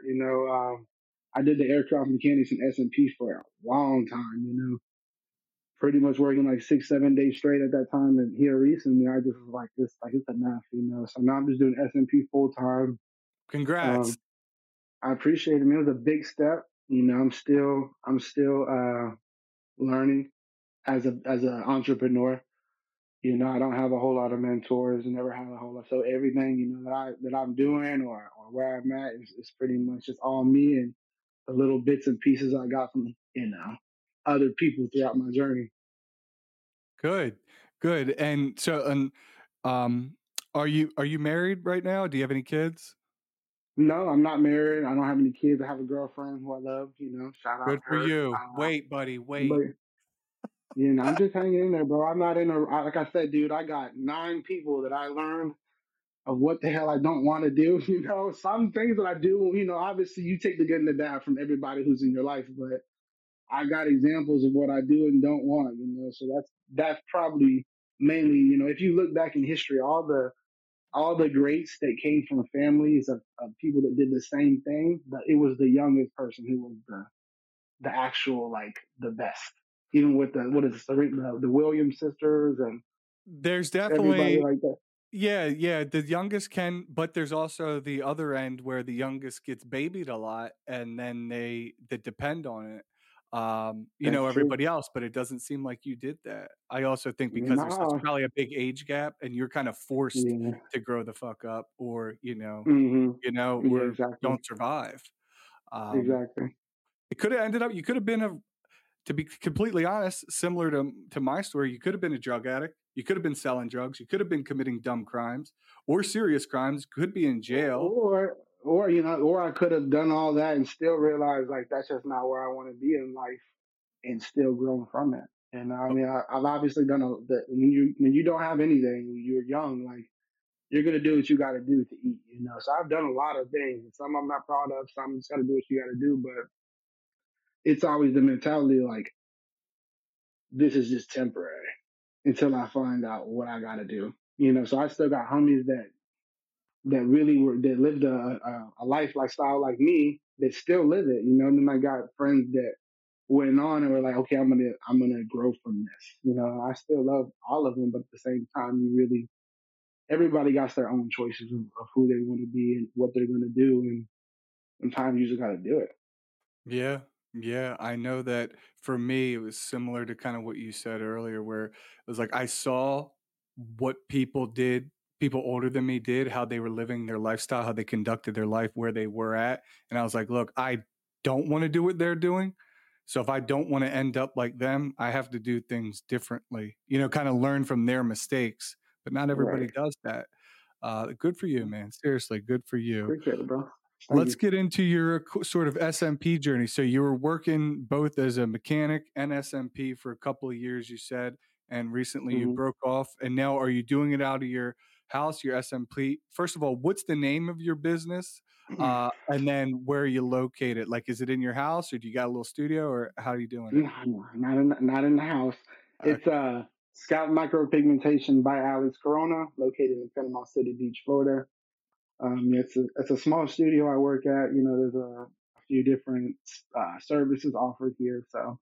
I did the aircraft mechanics in S&P for a long time, pretty much working like 6, 7 days straight at that time. And here recently, I just was like, this, like, it's enough, So now I'm just doing S&P full time. Congrats. Um, I appreciate it, man. It was a big step. I'm still learning as an entrepreneur. I don't have a whole lot of mentors, and never had a whole lot. So everything that I'm doing, or where I'm at, is pretty much just all me, and the little bits and pieces I got from other people throughout my journey. Good. Good. And so, um, are you married right now? Do you have any kids? No, I'm not married. I don't have any kids. I have a girlfriend who I love. Shout out Good for her. you. Wait, buddy, But wait. I'm just hanging in there, bro. I'm not like I said, dude. I got 9 people that I learned of what the hell I don't want to do. Some things that I do. Obviously you take the good and the bad from everybody who's in your life, but I got examples of what I do and don't want. So that's probably mainly. If you look back in history, all the greats that came from families of people that did the same thing, but it was the youngest person who was the actual, like, the best. Even with the what is it, the Williams sisters and There's everybody definitely, like that. yeah, yeah. The youngest can, but there's also the other end where the youngest gets babied a lot, and then they depend on it. That's true. Everybody else, but it doesn't seem like you did that. I also think because there's such Nah, probably a big age gap, and you're kind of forced yeah, to grow the fuck up, or hmm, yeah, or exactly, don't survive. Um, exactly. it could have ended up. You could have been to be completely honest, similar to my story, you could have been a drug addict. You could have been selling drugs. You could have been committing dumb crimes or serious crimes. Could be in jail. Or I could have done all that and still realized, like, that's just not where I want to be in life, and still grown from it. And I Oh, mean, I've obviously done that. When you don't have anything, when you're young, like, you're gonna do what you got to do to eat. So I've done a lot of things. Some I'm not proud of. Some, you just got to do what you got to do. But it's always the mentality, like, this is just temporary until I find out what I got to do. So I still got homies that really that lived a lifestyle like me, that still live it. And then I got friends that went on and were like, okay, I'm gonna grow from this. I still love all of them, but at the same time, everybody got their own choices of who they want to be and what they're gonna do, and sometimes you just gotta do it. yeah. Yeah. I know that for me, it was similar to kind of what you said earlier, where it was like I saw what people older than me did, how they were living their lifestyle, how they conducted their life, where they were at. And I was like, look, I don't want to do what they're doing. So if I don't want to end up like them, I have to do things differently, kind of learn from their mistakes. But not everybody Right. does that. Good for you, man. Seriously, good for you. Appreciate it, bro. Thank Let's you. get into your sort of SMP journey. So you were working both as a mechanic and SMP for a couple of years, you said, and recently you Hmm. broke off. And now are you doing it out of your house, your SMP? First of all, what's the name of your business? And then where are you located? Like, is it in your house, or do you got a little studio, or how are you doing it? No, no, not in the house. It's Okay. Scout Micropigmentation by Alex Corona, located in Panama City Beach, Florida. It's a small studio I work at. There's a few different services offered here. So,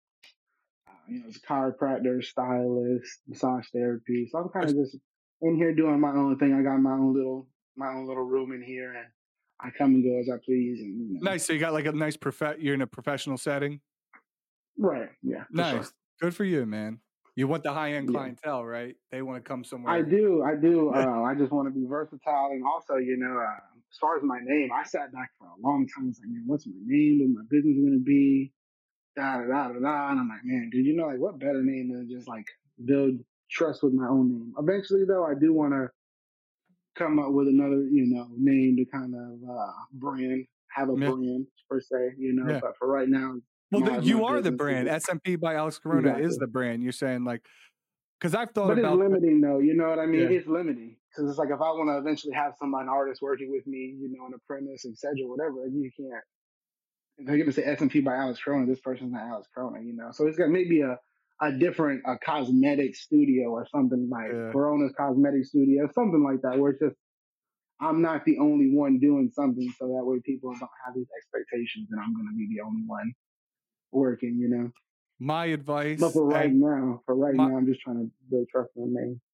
it's a chiropractor, stylist, massage therapy. So I'm kind of just in here doing my own thing. I got my own little room in here, and I come and go as I please. And Nice. So you got like a nice you're in a professional setting. right, yeah, for sure. Nice. Good for you, man. You want the high end Yeah. clientele, right? They want to come I somewhere. do. I do. I just want to be versatile, and also, as far as my name, I sat back for a long time. I was like, man, what's my name? What my business going to be? Da da da da da. And I'm like, man, dude, like, what better name than just, like, build trust with my own name? Eventually, though, I do want to come up with another, name to kind of have a Yeah. brand per se. Yeah. But for right now, Well, my you are the business is brand. just SMP by Alex Corona is exactly. the brand. You're saying like, because I've thought But it's about that. limiting, though. You know what I mean? Yeah. It's limiting because it's like, if I want to eventually have an artist working with me, an apprentice, etc., whatever, you can't. If they're gonna say S&P by Alex Corona, this person's not Alex Corona. So it's got maybe a cosmetic studio or something like Yeah. Corona's cosmetic studio, something like that, where it's just I'm not the only one doing something, so that way people don't have these expectations that I'm going to be the only one working, you know. My But advice, for right my now, I'm just trying to build trust in the name.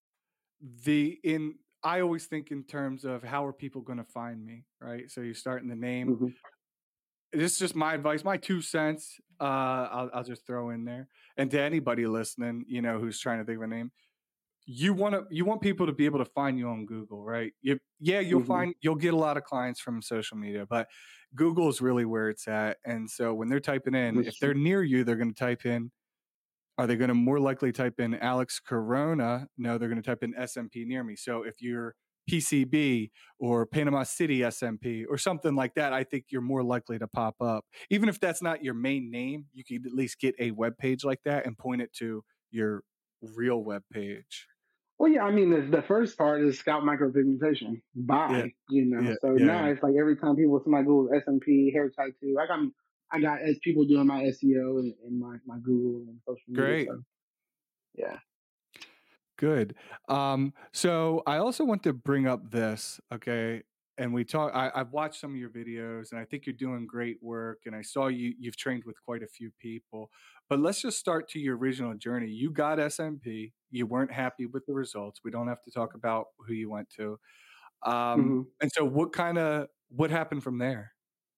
I always think in terms of how are people going to find me, right? So you start in the name. Mm-hmm. This is just my advice, my 2 cents. I'll just throw in there, and to anybody listening, who's trying to think of a name, you want people to be able to find you on Google, right? Mm-hmm. You'll get a lot of clients from social media, but Google is really where it's at. And so when they're typing in, That's if they're true. near you, they're going to type in. Are they going to more likely type in Alex Corona? No, they're going to type in SMP near me. So if you're PCB or Panama City SMP or something like that, I think you're more likely to pop up. Even if that's not your main name, you could at least get a web page like that and point it to your real web page. Well, yeah, I mean, the first part is scout micropigmentation. Yeah, Bye, you know. yeah, So yeah. now it's like every time somebody Googles SMP hair tattoo, I got as people doing my SEO and my Google and social media. Great. So yeah. Good. So I also want to bring up this, okay? And I've watched some of your videos and I think you're doing great work. And I saw you've trained with quite a few people. But let's just start to your original journey. You got SMP, you weren't happy with the results. We don't have to talk about who you went to. Mm-hmm. And so what happened from there?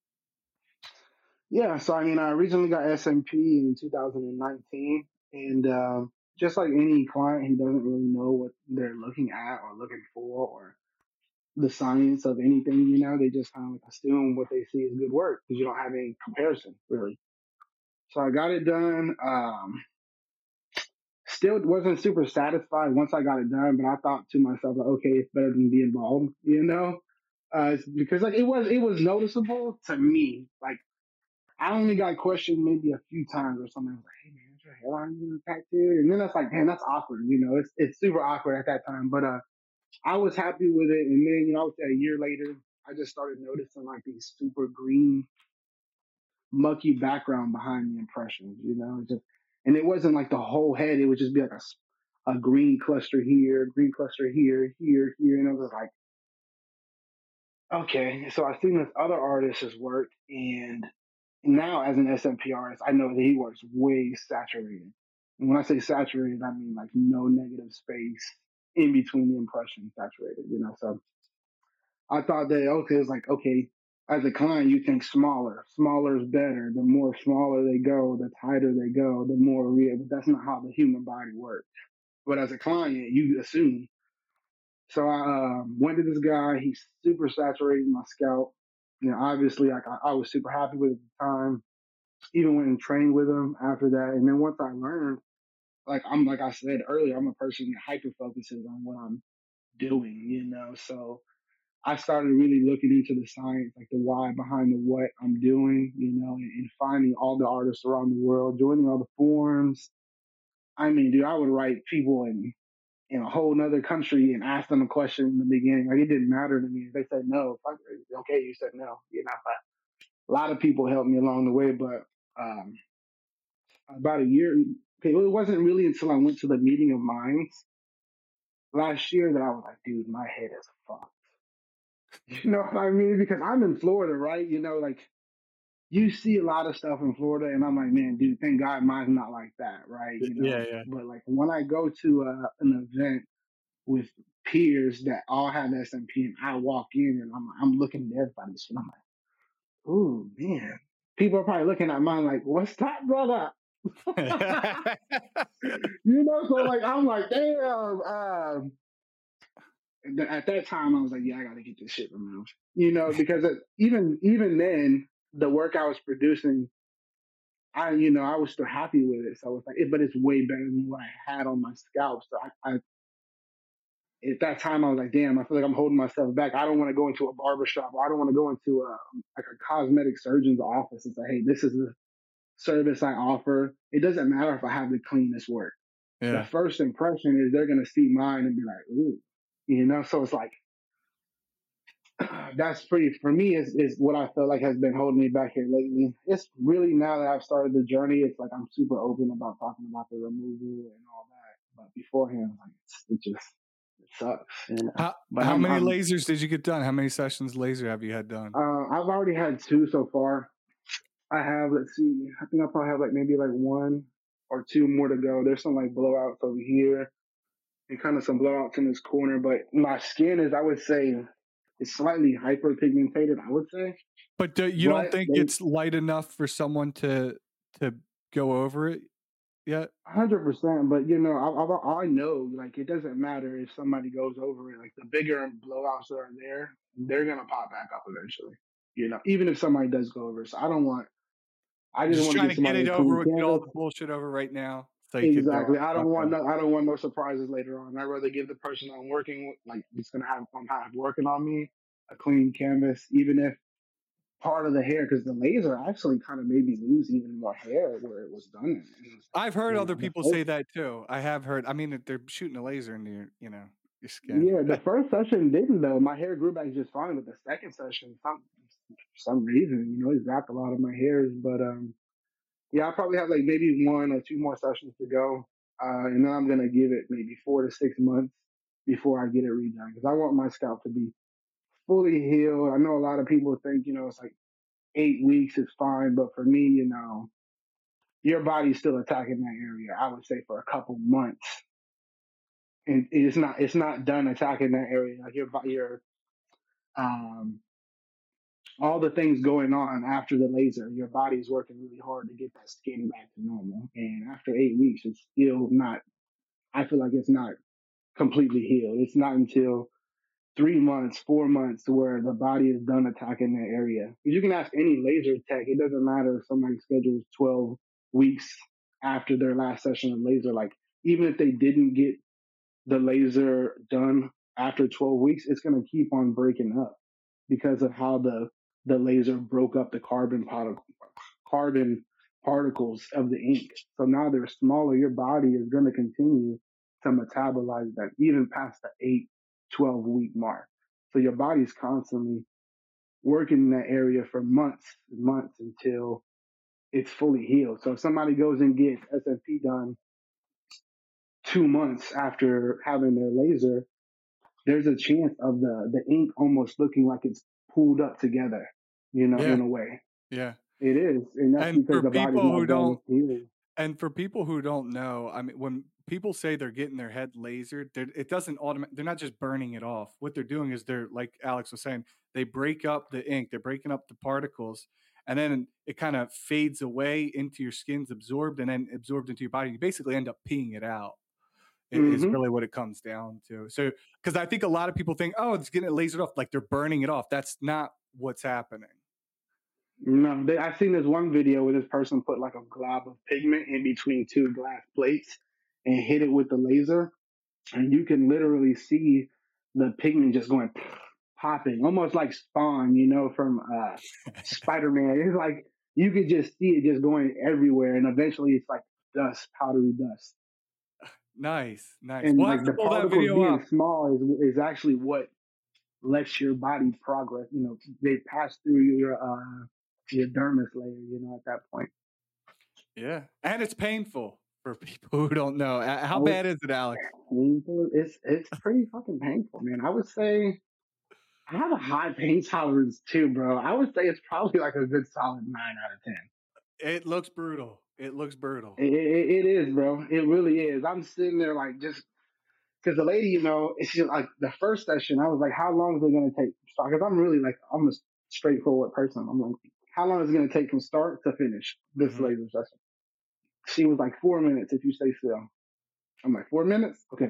Yeah, so I mean, I originally got SMP in 2019, and just like any client who doesn't really know what they're looking at or looking for or the science of anything, you know, they just kind of like assume what they see is good work because you don't have any comparison really. So I got it done. Still wasn't super satisfied once I got it done, but I thought to myself, like, okay, it's better than being bald, you know, because like it was noticeable to me, like. I only got questioned maybe a few times or something. I was like, "Hey man, is your hairline getting tattooed?" And then that's like, "Damn, that's awkward." You know, it's super awkward at that time. But I was happy with it. And then I would say a year later, I just started noticing like these super green, mucky background behind the impressions. You know, and it wasn't like the whole head. It would just be like a green cluster here, green cluster here, here, here, and I was like, okay. So I seen this other artist's work, and now as an SMP artist, I know that he works way saturated. And when I say saturated, I mean like no negative space in between the impression saturated, you know. So I thought that okay, it's like okay, as a client, you think smaller. Smaller is better. The more smaller they go, the tighter they go, the more real. But that's not how the human body works. But as a client, you assume. So I went to this guy. He's super saturated my scalp. You know, obviously, like I was super happy with it at the time. Even went and trained with him after that. And then once I learned, like I said earlier, I'm a person that hyper focuses on what I'm doing, you know. So I started really looking into the science, like the why behind the what I'm doing, you know, and finding all the artists around the world, joining all the forums. I mean, dude, I would write people in a whole nother country and ask them a question in the beginning. Like it didn't matter to me. If they said no, okay, you said no, you know. But a lot of people helped me along the way, but um, about a year. Okay, well, it wasn't really until I went to the meeting of minds last year that I was like, dude, my head is fucked. You know what I mean? Because I'm in Florida, right? You know, like you see a lot of stuff in Florida, and I'm like, man, dude, thank God mine's not like that, right? You Yeah, know, yeah. but like when I go to an event with peers that all have SMP, and I walk in and I'm looking at everybody's shit, I'm like, ooh, man. People are probably looking at mine like, what's that, brother? You know, so like I'm like, damn. At that time, I was like, yeah, I got to get this shit removed. You know, because even then, the work I was producing, I was still happy with it. So I was like, but it's way better than what I had on my scalp. So at that time, I was like, damn, I feel like I'm holding myself back. I don't want to go into a barbershop. Or I don't want to go into like a cosmetic surgeon's office and say, hey, this is the service I offer. It doesn't matter if I have the cleanest work. The Yeah. first impression is they're gonna see mine and be like, ooh, you know. So it's like that's pretty for me is what I feel like has been holding me back here lately. It's really now that I've started the journey, it's like I'm super open about talking about the removal and all that. But beforehand, like it just it sucks, you know. But How many I'm lasers did you get done? How many sessions laser have you had done? I've already had 2 so far. I have, let's see, I think I probably have like maybe like 1 or 2 more to go. There's some like blowouts over here and kind of some blowouts in this corner, but my skin is, I would say, it's slightly hyperpigmented, I would say. But you don't But think they it's light enough for someone to go over it yet? 100%. But you know, I know like it doesn't matter if somebody goes over it. Like the bigger blowouts that are there, they're gonna pop back up eventually. You know, even if somebody does go over. So I don't want. I You're just just want to trying give to get somebody it a over clean with, get all canvas. the bullshit over right now, so you could go. Exactly. I don't want Okay. no. I don't want no surprises later on. I'd rather give the person I'm working with, like, it's gonna have I'm have working on me, a clean canvas, even if part of the hair, because the laser actually kind of made me lose even more hair where it was done. I've heard You other know, the people first say that too. I have heard. I mean, they're shooting a laser into your skin. Yeah, the first session didn't though. My hair grew back just fine, but the second session, for some reason, you know, it zapped a lot of my hairs. But yeah, I probably have like maybe 1 or 2 more sessions to go, and then I'm gonna give it maybe 4 to 6 months before I get it redone because I want my scalp to be fully healed. I know a lot of people think, you know, it's like 8 weeks is fine, but for me, you know, your body's still attacking that area. I would say for a couple months, and it's not done attacking that area. Like your um all the things going on after the laser, your body's working really hard to get that skin back to normal. And after 8 weeks, it's still not, I feel like it's not completely healed. It's not until 3 months, 4 months to where the body is done attacking that area. You can ask any laser tech, it doesn't matter if somebody schedules 12 weeks after their last session of laser. Like, even if they didn't get the laser done after 12 weeks, it's going to keep on breaking up because of how the laser broke up the carbon particles of the ink. So now they're smaller. Your body is going to continue to metabolize that even past the 8, 12 week mark. So your body's constantly working in that area for months and months until it's fully healed. So if somebody goes and gets SFP done 2 months after having their laser, there's a chance of the ink almost looking like it's pulled up together, you know, Yeah, in a way. yeah. It is, and that's And because the body's not done healing. for people who don't know, I mean, when people say they're getting their head lasered, it doesn't automatic. They're not just burning it off. What they're doing is they're, like Alex was saying, they break up the ink. They're breaking up the particles, and then it kind of fades away into your skin's absorbed, and then absorbed into your body. You basically end up peeing it out. Is Hmm. really what it comes down to. So, because I think a lot of people think, oh, it's getting it lasered off, like they're burning it off. That's not what's happening. No, I seen this one video where this person put like a glob of pigment in between 2 glass plates and hit it with the laser, and you can literally see the pigment just going popping, almost like Spawn, you know, from Spider-Man. It's like you could just see it just going everywhere, and eventually it's like dust, powdery dust. Nice, nice. And We'll have like to the pull that particles video being up. small is actually what lets your body progress. You know, they pass through your dermis layer. You know, at that point. Yeah, and it's painful for people who don't know. How Oh, bad it's is it, Alex? painful. It's pretty fucking painful, man. I would say I have a high pain tolerance too, bro. I would say it's probably like a good solid 9 out of 10. It looks brutal. It looks brutal. It is, bro. It really is. I'm sitting there like just because the lady, you know, it's just like the first session. I was like, how long is it gonna take? Because I'm really like I'm a straightforward person. I'm like, how long is it gonna take from start to finish this Hmm. laser session? She was like 4 minutes if you stay still. I'm like 4 minutes, okay.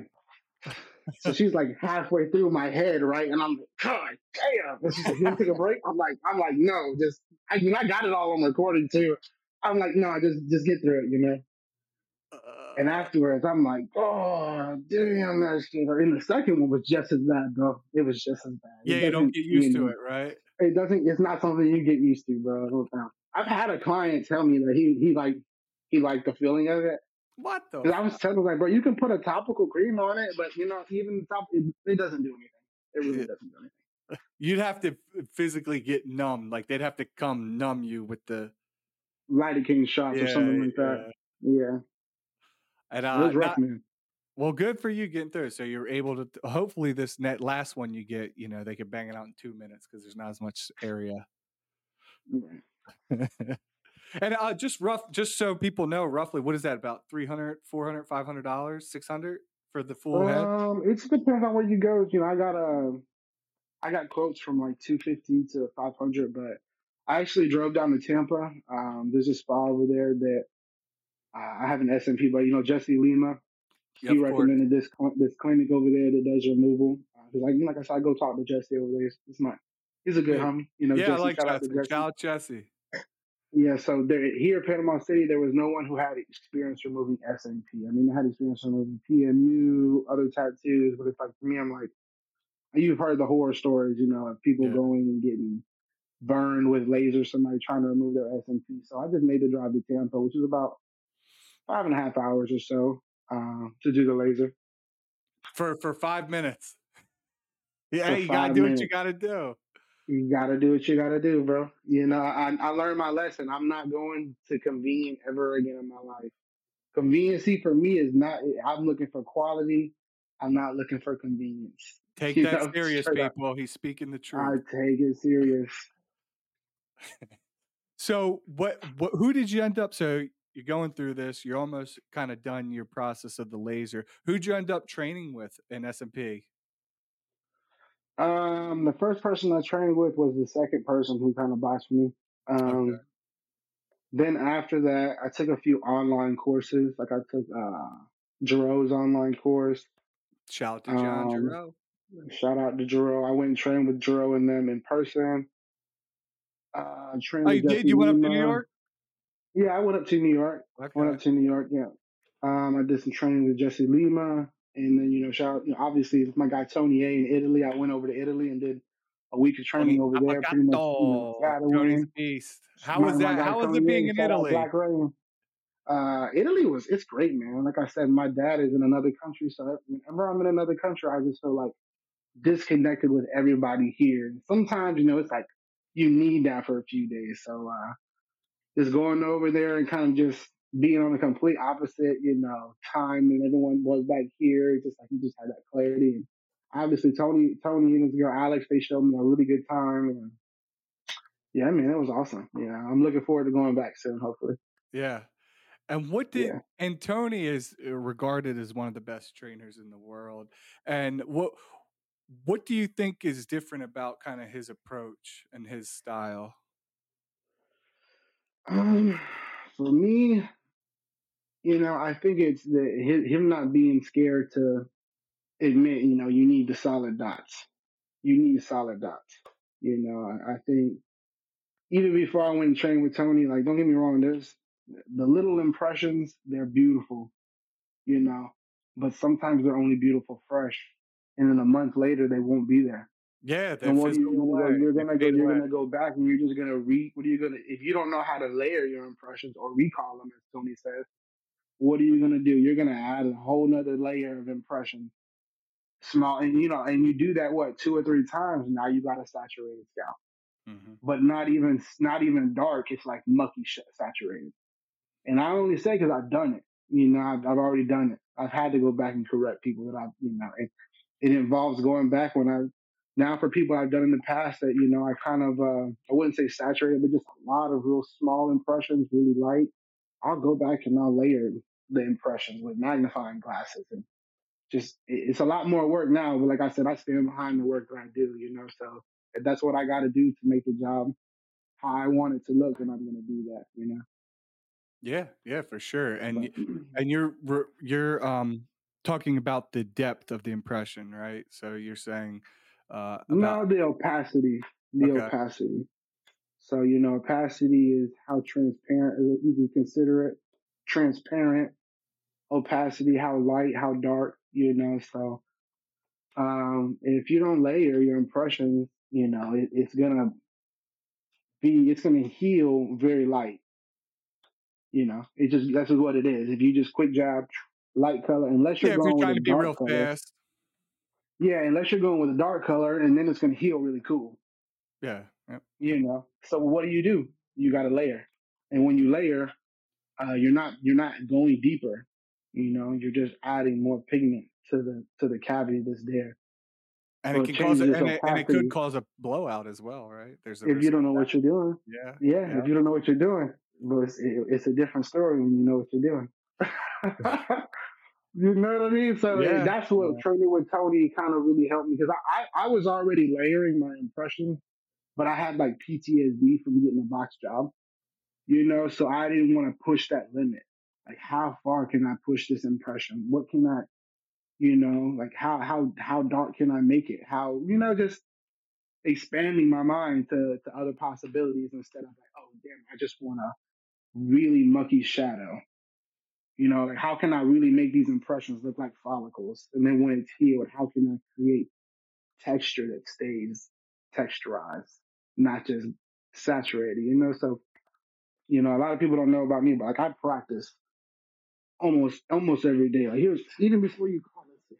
So she's like halfway through my head, right? And I'm like, God damn. And she's like, you want to take a break? I'm like, no, just I got it all on recording too. I'm like, no, just get through it, you know. And Uh, afterwards, I'm like, oh damn, that shit. And the second one was just as bad, bro. It was just as bad. yeah, you don't get used to it, right? It doesn't. It's not something you get used to, bro. I've had a client tell me that he liked the feeling of it. What the Because I was fuck? telling him, like, bro, you can put a topical cream on it, but you know, even top, it doesn't do anything. It really doesn't do anything. You'd have to physically get numb. Like they'd have to come numb you with the lidocaine shots or yeah, something like that. yeah. Yeah, And it was rough, not man. well, good for you getting through. So you're able to hopefully this net last one you get, they could bang it out in 2 minutes because there's not as much area. Yeah. And just so people know roughly, what is that about? $300, $400, $500, $600 for the full head? It just depends on where you go. I got quotes from like 250 to 500, but I actually drove down to Tampa. There's a spa over there that I have an SMP, but Jesse Lima, Yeah, he of course. recommended this clinic over there that does removal. Because like I said, I go talk to Jesse over there. He's a good Yeah, homie. yeah, I Jesse. like Shout out to Jesse. Jesse. Shout out Jesse. Yeah, so here in Panama City, there was no one who had experience removing SMP. I mean, they had experience removing PMU, other tattoos, but it's like for me, I'm like, you've heard the horror stories, of people Yeah. going and getting burned with laser, somebody trying to remove their SMP. So I just made the drive to Tampa, which is about 5.5 hours or so to do the laser For 5 minutes. Yeah, for you gotta five do what you minutes. gotta do. You gotta do what you gotta do, bro. I learned my lesson. I'm not going to convene ever again in my life. Conveniency for me is not. I'm looking for quality. I'm not looking for convenience. Take that serious, Straight up. people. He's speaking the I truth. take it serious. So who did you end up? So you're going through this, you're almost kind of done your process of the laser. Who'd you end up training with in SMP? The first person I trained with was the second person who kind of boxed me. Okay. Then after that, I took a few online courses. Like I took Jero's online course. Shout out to John Um, Giroux. Shout out to Jero. I went and trained with Jero and them in person. Trained Oh, with you did? Jesse You went up to New Lima. York? Yeah, I went up to New York. Okay. Yeah. I did some training with Jesse Lima, and then shout out, obviously my guy Tony A in Italy. I went over to Italy and did a week of training Tony over there. Pretty much, Avocado. Tony's a shadowing beast. How was my that? guy How was it Tony being A. in Shout out Italy? Black Rain. It's great, man. Like I said, my dad is in another country, so whenever I'm in another country, I just feel like disconnected with everybody here. And sometimes, it's like you need that for a few days. So just going over there and kind of just being on the complete opposite, time and everyone was back here. It's just like you just had that clarity. And obviously Tony and his girl Alex, they showed me a really good time. And yeah, man, it was awesome. Yeah, I'm looking forward to going back soon, hopefully. Yeah. And Tony is regarded as one of the best trainers in the world. And what do you think is different about kind of his approach and his style? For me, I think it's him not being scared to admit, you need the solid dots. You need solid dots. I think even before I went and trained with Tony, like, don't get me wrong, there's the little impressions, they're beautiful, but sometimes they're only beautiful fresh. And then a month later, they won't be there. Yeah, they And what are you fizzle gonna go? away. You're gonna go back and you're just gonna what are you gonna, if you don't know how to layer your impressions or recall them, as Tony says, what are you gonna do? You're gonna add a whole nother layer of impressions. Small, and and you do that what 2 or 3 times, now you got a saturated scalp. Mm-hmm. But not even dark. It's like mucky saturated. And I only say because I've done it. I've already done it. I've had to go back and correct people that it involves going back now for people I've done in the past that, I kind of, I wouldn't say saturated, but just a lot of real small impressions, really light. I'll go back and I'll layer the impressions with magnifying glasses and just, it's a lot more work now. But like I said, I stand behind the work that I do, so if that's what I got to do to make the job how I want it to look, then I'm going to do that, Yeah, for sure. And But, you're talking about the depth of the impression, right? So you're saying about no, the opacity. okay. So, opacity is how transparent you can consider it. Transparent, opacity, how light, how dark, So, if you don't layer your impressions, it's gonna heal very light. That's just what it is. If you just quick jab, light color, unless you're Yeah, if you're going with trying a to be real dark color, fast. Yeah, unless you're going with a dark color, and then it's going to heal really cool. Yeah. Yep. So what do? You got to layer, and when you layer, you're not going deeper. You're just adding more pigment to the cavity that's there. And So it it can cause changes it, its and it could opacity cause a blowout as well, right? There's a if you risk don't know of what you're doing. that. Yeah, Yeah. if you don't know what you're doing, but it's a different story when you know what you're doing. You know what I mean? So Yeah. that's what Yeah. training with Tony kind of really helped me because I was already layering my impression, but I had like PTSD from getting a box job. So I didn't want to push that limit. Like, how far can I push this impression? What can I, like how dark can I make it? How, just expanding my mind to other possibilities instead of like, oh damn, I just want a really mucky shadow. Like, how can I really make these impressions look like follicles? And then when it's healed, how can I create texture that stays texturized, not just saturated? So a lot of people don't know about me, but like I practice almost every day. Like, here's even before you call it.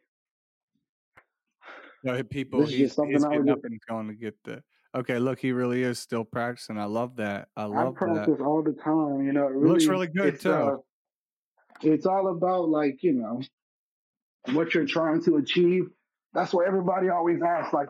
No, people, This is just something he's I would getting up do. and he's going to get the. Okay, look, he really is still practicing. I love that. I I love that. practice all the time. It It looks really really good too. it's all about like what you're trying to achieve. That's what everybody always asks. Like,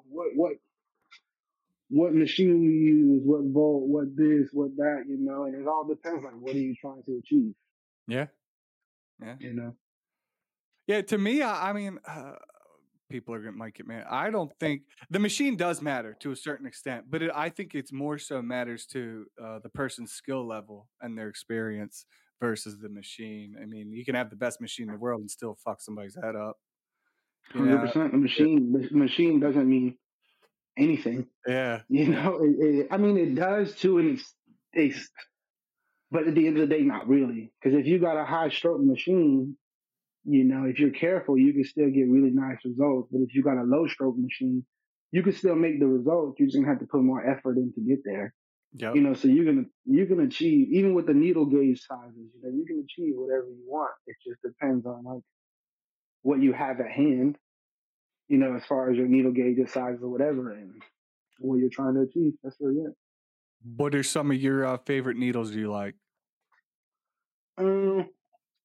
what machine you use, what volt, what this, what that, and it all depends. Like, what are you trying to achieve? Yeah, yeah, You know. yeah. To me, I mean, people might get mad. I don't think the machine does matter to a certain extent, but I think it's more so matters to the person's skill level and their experience versus the machine. I mean, you can have the best machine in the world and still fuck somebody's head up. You know? 100%. The machine doesn't mean anything. Yeah, You yeah, know, I mean, it does to an extent, but at the end of the day, not really. Because if you got a high stroke machine, if you're careful, you can still get really nice results. But if you got a low stroke machine, you can still make the results. You're just gonna have to put more effort in to get there. yep. So you can achieve even with the needle gauge sizes. You can achieve whatever you want. It just depends on like what you have at hand. As far as your needle gauge size or whatever, and what you're trying to achieve. That's really it. What are some of your favorite needles you like? Um,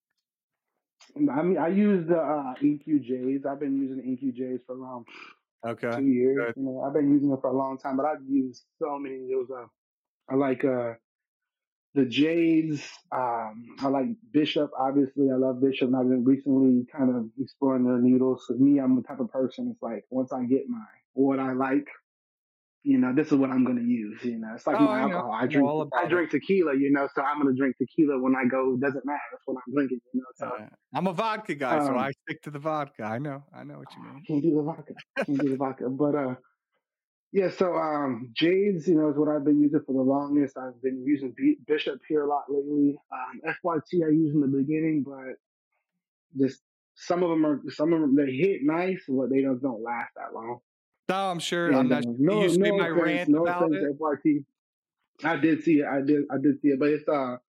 I mean, I use the EQJs. I've been using the EQJs for around Okay, 2 years. good. I've been using it for a long time, but I've used so many of those. I like the J's. I like Bishop. Obviously, I love Bishop, and I've been recently kind of exploring their needles. For me, I'm the type of person. It's like once I get what I like, this is what I'm going to use. It's like Oh, my I know. alcohol. I know all I about it. drink tequila. So I'm going to drink tequila when I go. Doesn't matter. That's what I'm drinking. I'm a vodka guy, so Um, I stick to the vodka. I know what you mean. can't do the vodka. Can't do the vodka. But yeah. So Jades, is what I've been using for the longest. I've been using Bishop here a lot lately. FYT I used in the beginning, but just some of them they hit nice, but they don't last that long. No, I'm sure. I'm And not. You no used to be no my offense, rant no about offense, it. FYT. I did see it. I did see it, but it's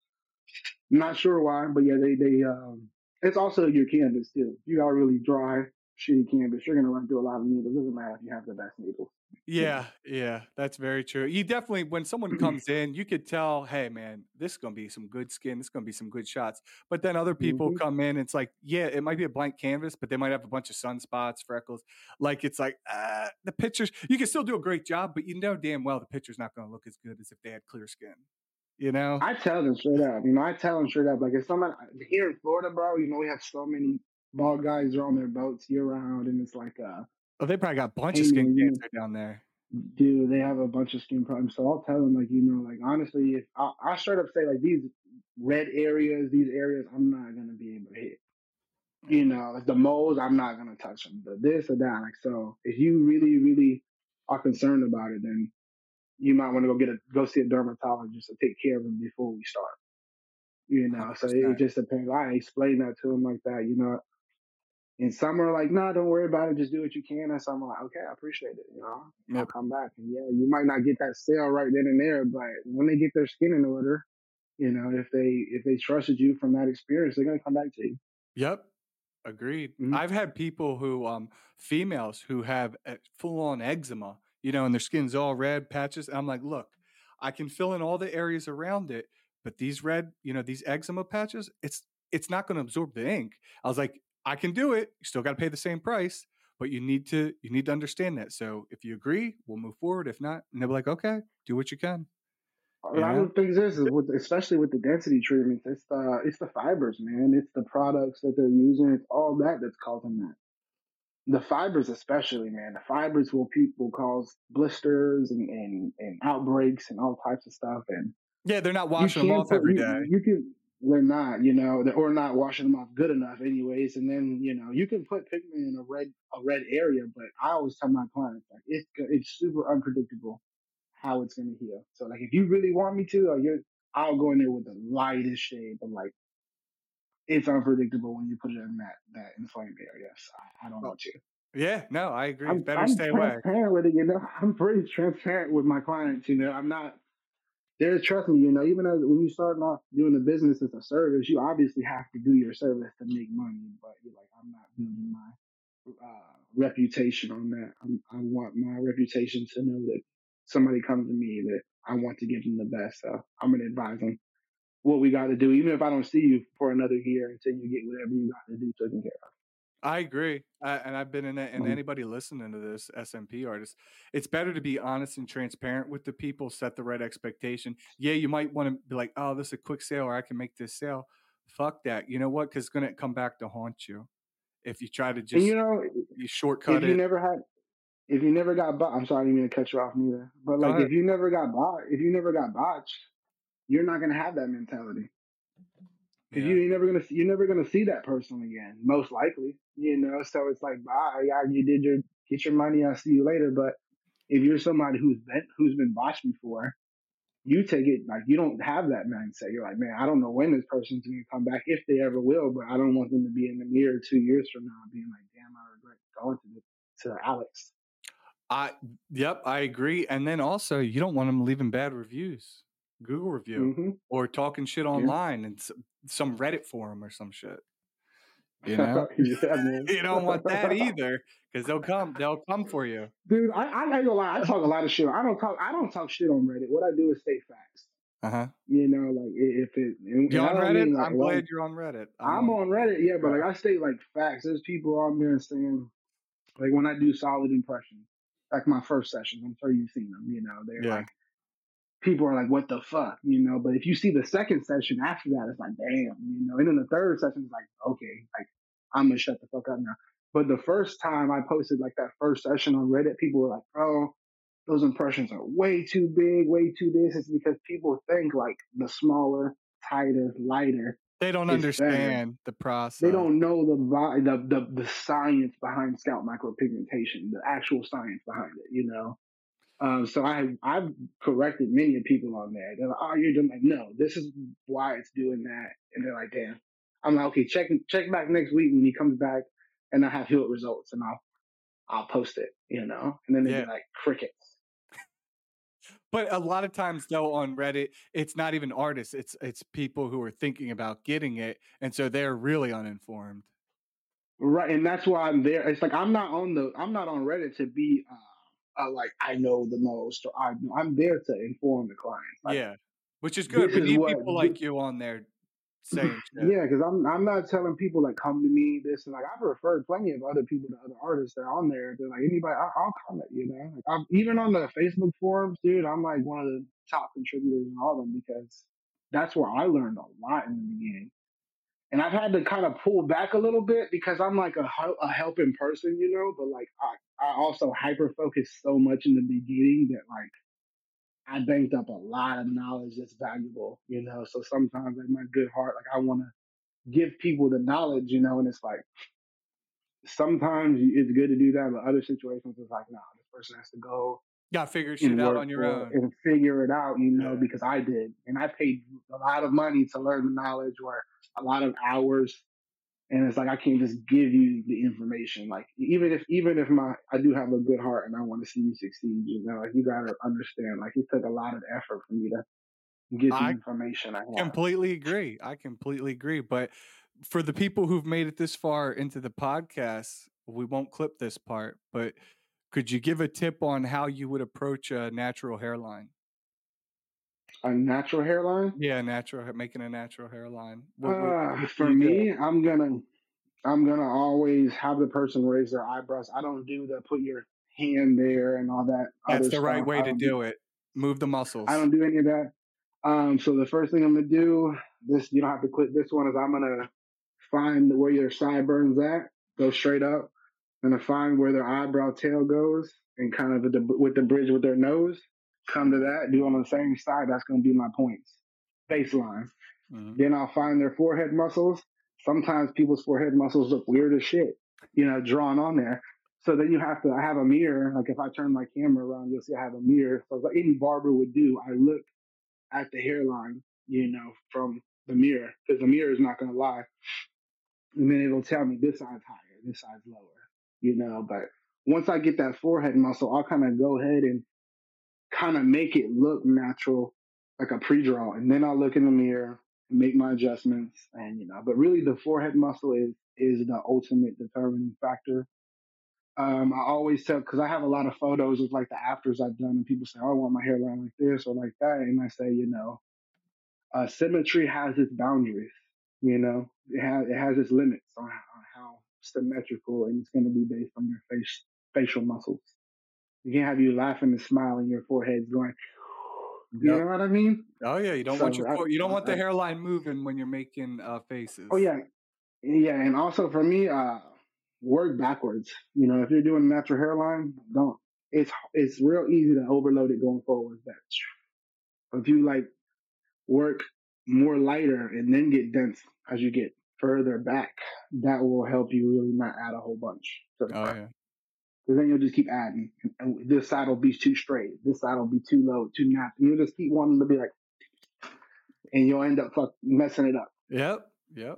not sure why. But yeah, they it's also your canvas too. If you got really dry, shitty canvas, you're gonna run through a lot of needles. It doesn't matter if you have the best needles. You Yeah, know. yeah, that's very true. You definitely, when someone comes in, you could tell, hey, man, this is going to be some good skin. This is going to be some good shots. But then other people Hmm. come in, it's like, yeah, it might be a blank canvas, but they might have a bunch of sunspots, freckles. Like, it's like, the pictures, you can still do a great job, but you know damn well the picture's not going to look as good as if they had clear skin, you know? I tell them straight up. I tell them straight up. Like, if somebody here in Florida, bro, we have so many bald guys are on their boats year round, and it's like, Oh, they probably got a bunch hey of skin man, cancer down there. dude, they have a bunch of skin problems. So I'll tell them, like, like, honestly, if I straight up say, like, these red areas, these areas, I'm not gonna be able to hit. Yeah. Like the moles, I'm not gonna touch them. But this or that, like, so if you really, really are concerned about it, then you might want to go see a dermatologist to take care of them before we start. So it 100%. just depends. I explain that to them like that. And some are like, no, don't worry about it. Just do what you can. And some are like, okay, I appreciate it. I'll Yep. come back. And yeah, you might not get that sale right then and there, but when they get their skin in order, if they trusted you from that experience, they're gonna come back to you. Yep. Agreed. Mhm. I've had people who, females who have full on eczema, and their skin's all red patches. And I'm like, look, I can fill in all the areas around it, but these red, these eczema patches, it's not going to absorb the ink. I was like, I can do it. You still got to pay the same price, but you need to understand that. So if you agree, we'll move forward. If not, and they'll be like, okay, do what you can. A You lot know? of the things is with, especially with the density treatments, it's the fibers, man. It's the products that they're using. It's all that that's causing that. The fibers, especially, man. The fibers will cause blisters and outbreaks and all types of stuff. And Yeah, they're not you washing them can off put every day. you can they're not, or not washing them off good enough, anyways. And then you can put pigment in a red area, but I always tell my clients like it's super unpredictable how it's gonna heal. So like if you really want me to, I'll go in there with the lightest shade, but like it's unpredictable when you put it in that inflamed area. So I don't Oh, want you. yeah, no, I agree. It's I'm better to I'm stay away. transparent with it. I'm pretty transparent with my clients. I'm not. They're trust me. Even as when you start off doing the business as a service, you obviously have to do your service to make money. But you're like, I'm not building my reputation on that. I want my reputation to know that somebody comes to me that I want to give them the best. So I'm gonna advise them what we got to do, even if I don't see you for another year until you get whatever you got to do taken care I agree, and I've been in it. And of. anybody listening to this SMP artist, it's better to be honest and transparent with the people. Set the right expectation. Yeah, you might want to be like, "Oh, this is a quick sale, or I can make this sale." Fuck that. You know what? Because it's gonna come back to haunt you if you try to And just you if shortcut you it. never had, if you never got botched, I'm sorry, I didn't mean to cut you off neither. But Go like, ahead. if you never got botched, you're not gonna have that mentality because Yeah, you're never gonna see that person again, most likely. So it's like, bye, yeah, you did your get your money, I'll see you later. But if you're somebody who's been botched before, you take it like you don't have that mindset. You're like, man, I don't know when this person's gonna come back, if they ever will, but I don't want them to be in the mirror 2 years from now being like, damn, I regret going to Alex. I yep, I agree. And then also, you don't want them leaving bad reviews, Google review, Mm-hmm. or talking shit Yeah. online and some Reddit forum or some shit. You know, Yeah, man. you don't want that either because they'll come for you. Dude, I ain't gonna lie. I talk a lot of shit. I don't talk shit on Reddit. What I do is state facts. Uh huh. Like if it, You and I on don't Reddit? mean like, I'm glad you're on Reddit. I'm I'm on. on Reddit, yeah, but Yeah. like I state like facts. There's people on there saying like when I do solid impressions, like my first sessions, I'm sure you've seen them. They're Yeah. like people are like, what the fuck, But if you see the second session after that, it's like, damn, And then the third session is like, okay, like I'm gonna shut the fuck up now. But the first time I posted like that first session on Reddit, people were like, bro, those impressions are way too big, way too this. It's because people think like the smaller, tighter, lighter They don't is better. understand the They process. don't know the science behind scalp micropigmentation, the actual science behind it. So I've corrected many people on that. They're like, "Oh, you're doing like no, this is why it's doing that," and they're like, "Damn." I'm like, "Okay, check back next week when he comes back, and I have healed results, and I'll post it." And then they'd be Yeah. like, "Crickets." But a lot of times though on Reddit, it's not even artists. It's people who are thinking about getting it, and so they're really uninformed. Right, and that's why I'm there. It's like I'm not on Reddit to be like I know the most, or I'm there to inform the clients. Like Yeah. Which is good. this We is need what people like you on there saying shit. Yeah, because I'm not telling people like come to me this and like I've referred plenty of other people to other artists that are on there. They're like anybody, I'll comment. Like I'm even on the Facebook forums, dude. I'm like one of the top contributors in all of them because that's where I learned a lot in the beginning. And I've had to kind of pull back a little bit because I'm like a helping person, But like I also hyper focus so much in the beginning that like I banked up a lot of knowledge that's valuable. So sometimes like my good heart, like I want to give people the knowledge. And it's like sometimes it's good to do that, but other situations it's like, nah, this person has to go Gotta figure shit and out work on your for it own. and figure it out, Yeah. because I did. And I paid a lot of money to learn the knowledge or a lot of hours. And it's like I can't just give you the information. Like even if I do have a good heart and I want to see you succeed, like you gotta understand, like it took a lot of effort for me to get the I information I have. completely agree. I completely agree. But for the people who've made it this far into the podcast, we won't clip this part, but could you give a tip on how you would approach a natural hairline? A natural hairline? Yeah, making a natural hairline. What do For you do? me, I'm gonna always have the person raise their eyebrows. I don't do the put your hand there and all that That's other the right stuff. way to do it. Move the I muscles. don't do any of that. So the first thing I'm gonna do, this you don't have to click this one, is I'm gonna find where your sideburns at, go straight up. I'm gonna find where their eyebrow tail goes, and kind of with the bridge with their nose, come to that, do on the same side. That's gonna be my points, baseline. Mm-hmm. Then I'll find their forehead muscles. Sometimes people's forehead muscles look weird as shit, drawn on there. So then I have a mirror. Like if I turn my camera around, you'll see I have a mirror. So like any barber would do, I look at the hairline, from the mirror, because the mirror is not going to lie. And then it'll tell me this side's higher, this side's lower. But once I get that forehead muscle, I'll kind of go ahead and kind of make it look natural, like a pre-draw. And then I'll look in the mirror and make my adjustments. But really the forehead muscle is the ultimate determining factor. I always tell, because I have a lot of photos of like the afters I've done, and people say, "Oh, I want my hairline like this or like that," and I say, symmetry has its boundaries. It has its limits on how symmetrical, and it's going to be based on your facial muscles. You can't have you laughing and smiling, your forehead's going. You know what I mean? Oh yeah, you don't So want the hairline moving when you're making faces. Oh yeah, and also for me, work backwards. If you're doing a natural hairline, don't. It's real easy to overload it going forward. If you like work more lighter and then get dense as you get further back, that will help you really not add a whole bunch to the front. Yeah. Because then you'll just keep adding. And this side will be too straight. This side will be too low, too nappy. You'll just keep wanting to be like, and you'll end up messing it up. Yep.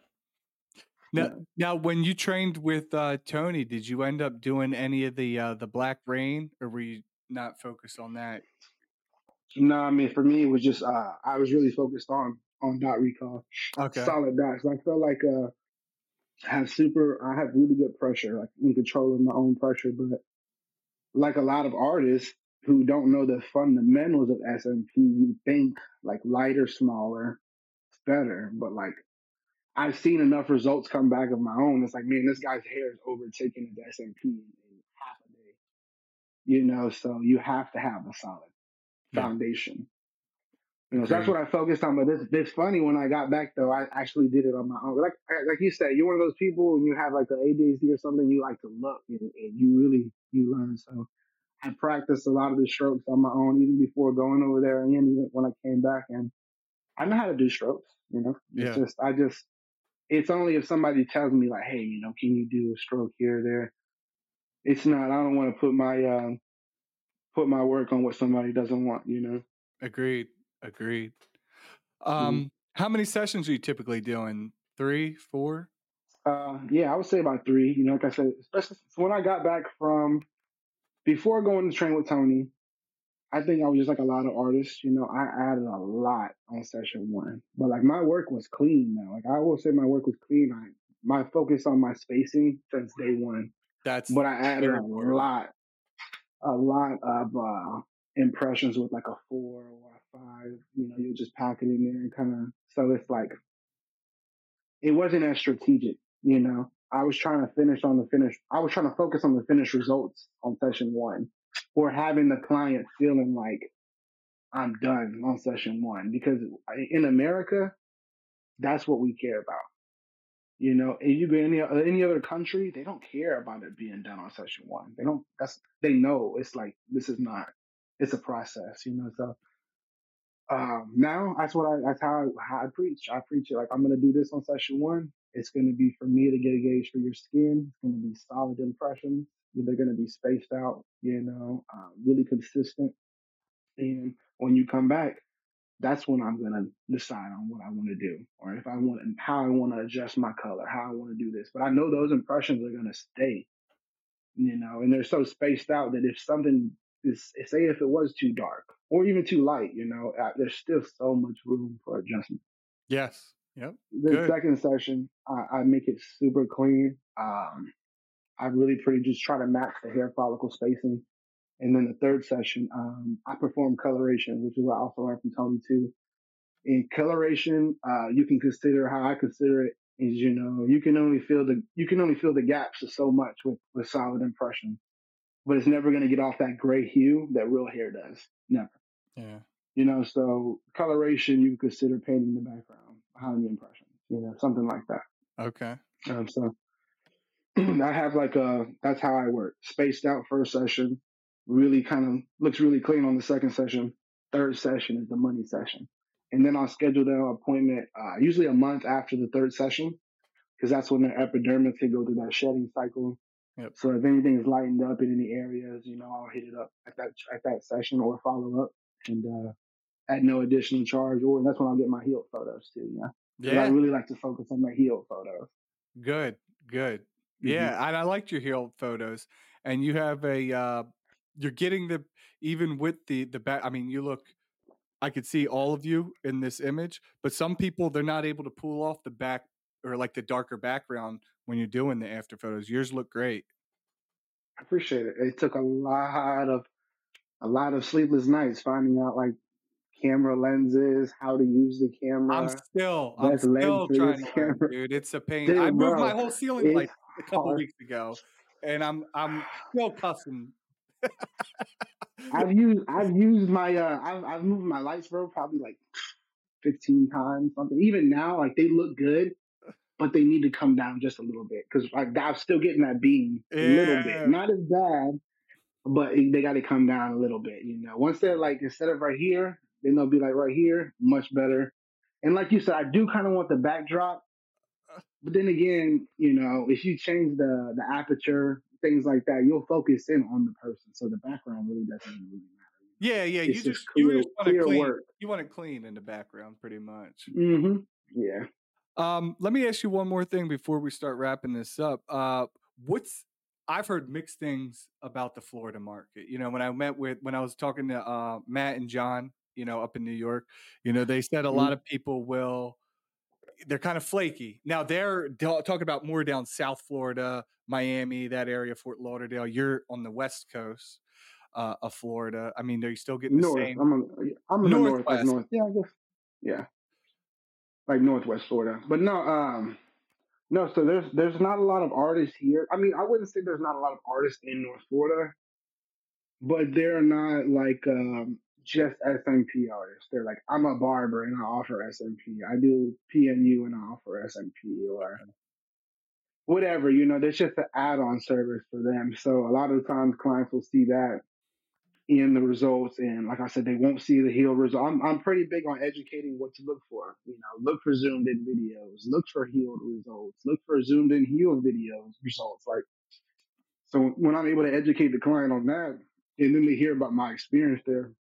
Now, when you trained with Tony, did you end up doing any of the Black Rain, or were you not focused on that? No, I mean, for me, it was just I was really focused on dot recall, solid dots. I felt like I have really good pressure, like in control of my own pressure. But like a lot of artists who don't know the fundamentals of SMP, you think like lighter, smaller, it's better. But like I've seen enough results come back of my own. It's like, man, this guy's hair is overtaking the SMP in half a day. So you have to have a solid foundation. So that's what I focused on. But it's funny, when I got back though, I actually did it on my own. Like you said, you're one of those people when you have like the ADHD or something, you like to look and you learn. So I practiced a lot of the strokes on my own, even before going over there, and even when I came back, and I know how to do strokes. It's only if somebody tells me like, hey, can you do a stroke here or there? It's not. I don't want to put my work on what somebody doesn't want. Agreed. How many sessions are you typically doing? 3, 4? Yeah, I would say about 3. Like I said, especially when I got back from before going to train with Tony, I think I was just like a lot of artists. I added a lot on session 1, but like my work was clean now. Like I will say my work was clean. My focus on my spacing since day 1. But I added a lot of impressions with like a 4 or a 5. You'll just pack it in there and kind of. So it's like it wasn't as strategic. I was trying to I was trying to focus on the finished results on session 1, or having the client feeling like I'm done on session 1, because in America, that's what we care about. If you go any other country, they don't care about it being done on session 1. They know it's like, this is not, it's a process, So now that's how I preach. I preach it like, I'm gonna do this on session 1. It's gonna be for me to get a gauge for your skin. It's gonna be solid impressions. They're gonna be spaced out, really consistent. And when you come back, that's when I'm gonna decide on what I want to do, or if I want, how I want to adjust my color, how I want to do this. But I know those impressions are gonna stay, and they're so spaced out that if something is, say, if it was too dark or even too light, there's still so much room for adjustment. Yes, Yep. The Good. second session, I make it super clean. I really pretty just try to match the hair follicle spacing. And then the third session, I perform coloration, which is what I also learned from Tony too. In coloration, you can consider how I consider it is, you can only feel the gaps so much with solid impression, but it's never going to get off that gray hue that real hair does. Never. Yeah. So coloration, you consider painting the background behind the impression, something like that. Okay. So I have that's how I work. Spaced out first session, really kind of looks really clean on the second session. Third session is the money session. And then I'll schedule their appointment usually a month after the third session, because that's when their epidermis could go through that shedding cycle. Yep. So if anything is lightened up in any areas, I'll hit it up at that session or follow up and at no additional charge. Or that's when I'll get my healed photos too. Yeah. Because I Yeah. really like to focus on my healed photos. Good. Good. Mm-hmm. Yeah. And I liked your healed photos. And you have you're getting even with the back. I mean, I could see all of you in this image, but some people, they're not able to pull off the back or like the darker background when you're doing the after photos. Yours look great. I appreciate it. It took a lot of sleepless nights finding out like camera lenses, how to use the I'm camera, still best lens for trying this to learn, camera. dude. It's a pain. I Dude, moved my bro, whole ceiling light it's a couple hard. weeks ago, and I'm still cussing. I've used my I've moved my lights, bro, probably like 15 times something. Even now, like they look good, but they need to come down just a little bit because like I'm still getting that beam a little bit, Yeah. not as bad, but they got to come down a little bit. Once they're like instead of right here, then they'll be like right here, much better. And like you said, I do kind of want the backdrop, but then again, if you change the aperture, things like that, you'll focus in on the person, so the background really doesn't even really matter. Yeah, yeah. It's just You clear just want to clear clean. work. You want it clean in the background, pretty much. Mm-hmm. Yeah. Let me ask you one more thing before we start wrapping this up. I've heard mixed things about the Florida market. When I was talking to Matt and John, up in New York, they said a lot of people they're kind of flaky. Now they're talking about more down South Florida, Miami, that area, Fort Lauderdale. You're on the West Coast of Florida. I mean, are you still getting the North. same? I'm in the north, like Northwest. north. Yeah, I guess. Yeah, like Northwest Florida. But no, no. So there's not a lot of artists here. I mean, I wouldn't say there's not a lot of artists in North Florida, but they're not like just SMP artists. They're like, I'm a barber and I offer SMP. I do PNU and I offer SMP or whatever. There's just an add-on service for them. So a lot of times clients will see that in the results, and like I said, they won't see the heel result. I'm pretty big on educating what to look for. Look for zoomed in videos, look for healed results, look for zoomed in healed videos results. Like, so when I'm able to educate the client on that, and then they hear about my experience,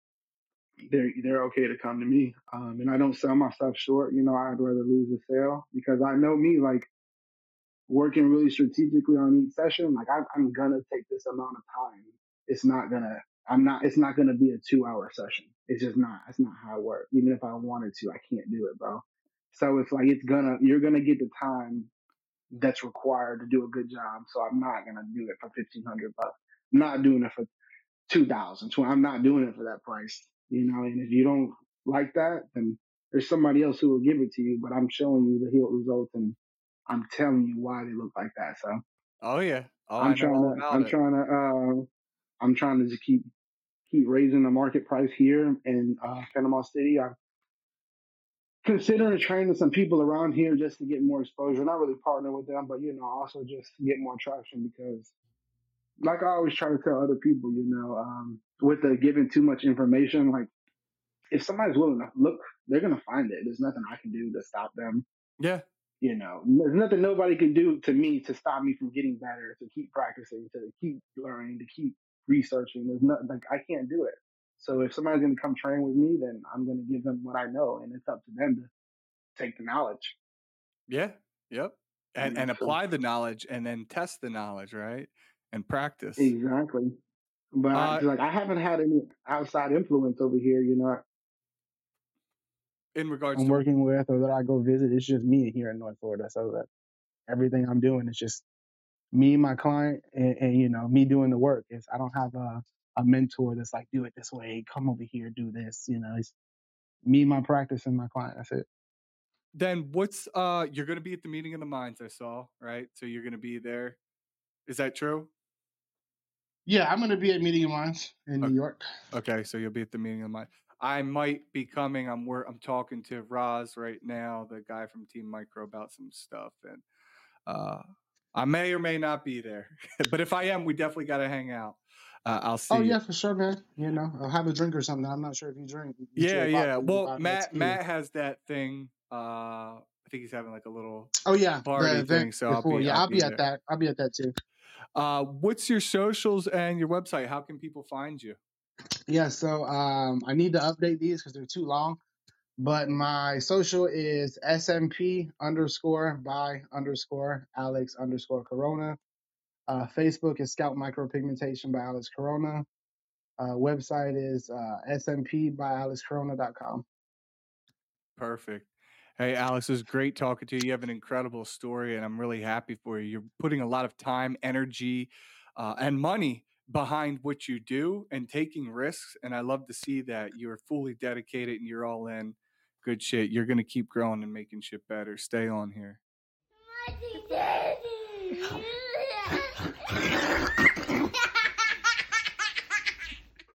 they're okay to come to me. And I don't sell myself short. I'd rather lose a sale because I know me, like working really strategically on each session. Like I'm gonna take this amount of time. It's not gonna. It's not gonna be a 2-hour session. It's just not. That's not how I work. Even if I wanted to, I can't do it, bro. So it's like you're gonna get the time that's required to do a good job. So I'm not gonna do it for $1,500. I'm not doing it for 2,000. I'm not doing it for that price. And if you don't like that, then there's somebody else who will give it to you. But I'm showing you the healed results and I'm telling you why they look like that. So Oh yeah. Oh, I'm I know trying all to about I'm it. trying to I'm trying to just keep raising the market price here in Panama City. I'm considering training some people around here just to get more exposure. Not really partner with them, but also just get more traction because like I always try to tell other people, with the giving too much information, like if somebody's willing to look, they're gonna find it. There's nothing I can do to stop them. Yeah. There's nothing nobody can do to me to stop me from getting better, to keep practicing, to keep learning, to keep researching. There's nothing like I can't do it. So if somebody's gonna come train with me, then I'm gonna give them what I know, and it's up to them to take the knowledge. Yeah. Yep. And So apply the knowledge and then test the knowledge, right? And practice. exactly. But I haven't had any outside influence over here. in regards I'm to working with or that I go visit. It's just me here in North Florida. So that everything I'm doing is just me, my client, and you know, me doing the work. I don't have a mentor that's like, do it this way, come over here, do this. You know, it's me, my practice, and my client. That's it. then what's you're going to be at the meeting of the minds I saw, right? So you're going to be there. Is that true? Yeah, I'm going to be at Meeting of Minds in New York. Okay, so you'll be at the meeting of the mind. I might be coming. I'm talking to Roz right now, the guy from Team Micro, about some stuff, and I may or may not be there. But if I am, we definitely got to hang out. I'll see. Oh yeah, for sure, man. You know, I'll have a drink or something. I'm not sure if you drink. Yeah. Well, Matt has that thing. I think he's having like a little party the event thing. So before. I'll be there. at that. I'll be at that too. What's your socials and your website? How can people find you? Yeah, so I need to update these because they're too long. But my social is SMP _ by _ Alex _ Corona. Facebook is Scout Micropigmentation by Alex Corona. Website is SMP by AlexCorona.com. Perfect. Hey, Alex, it was great talking to you. You have an incredible story, and I'm really happy for you. You're putting a lot of time, energy, and money behind what you do and taking risks. And I love to see that you're fully dedicated and you're all in. Good shit. You're going to keep growing and making shit better. Stay on here.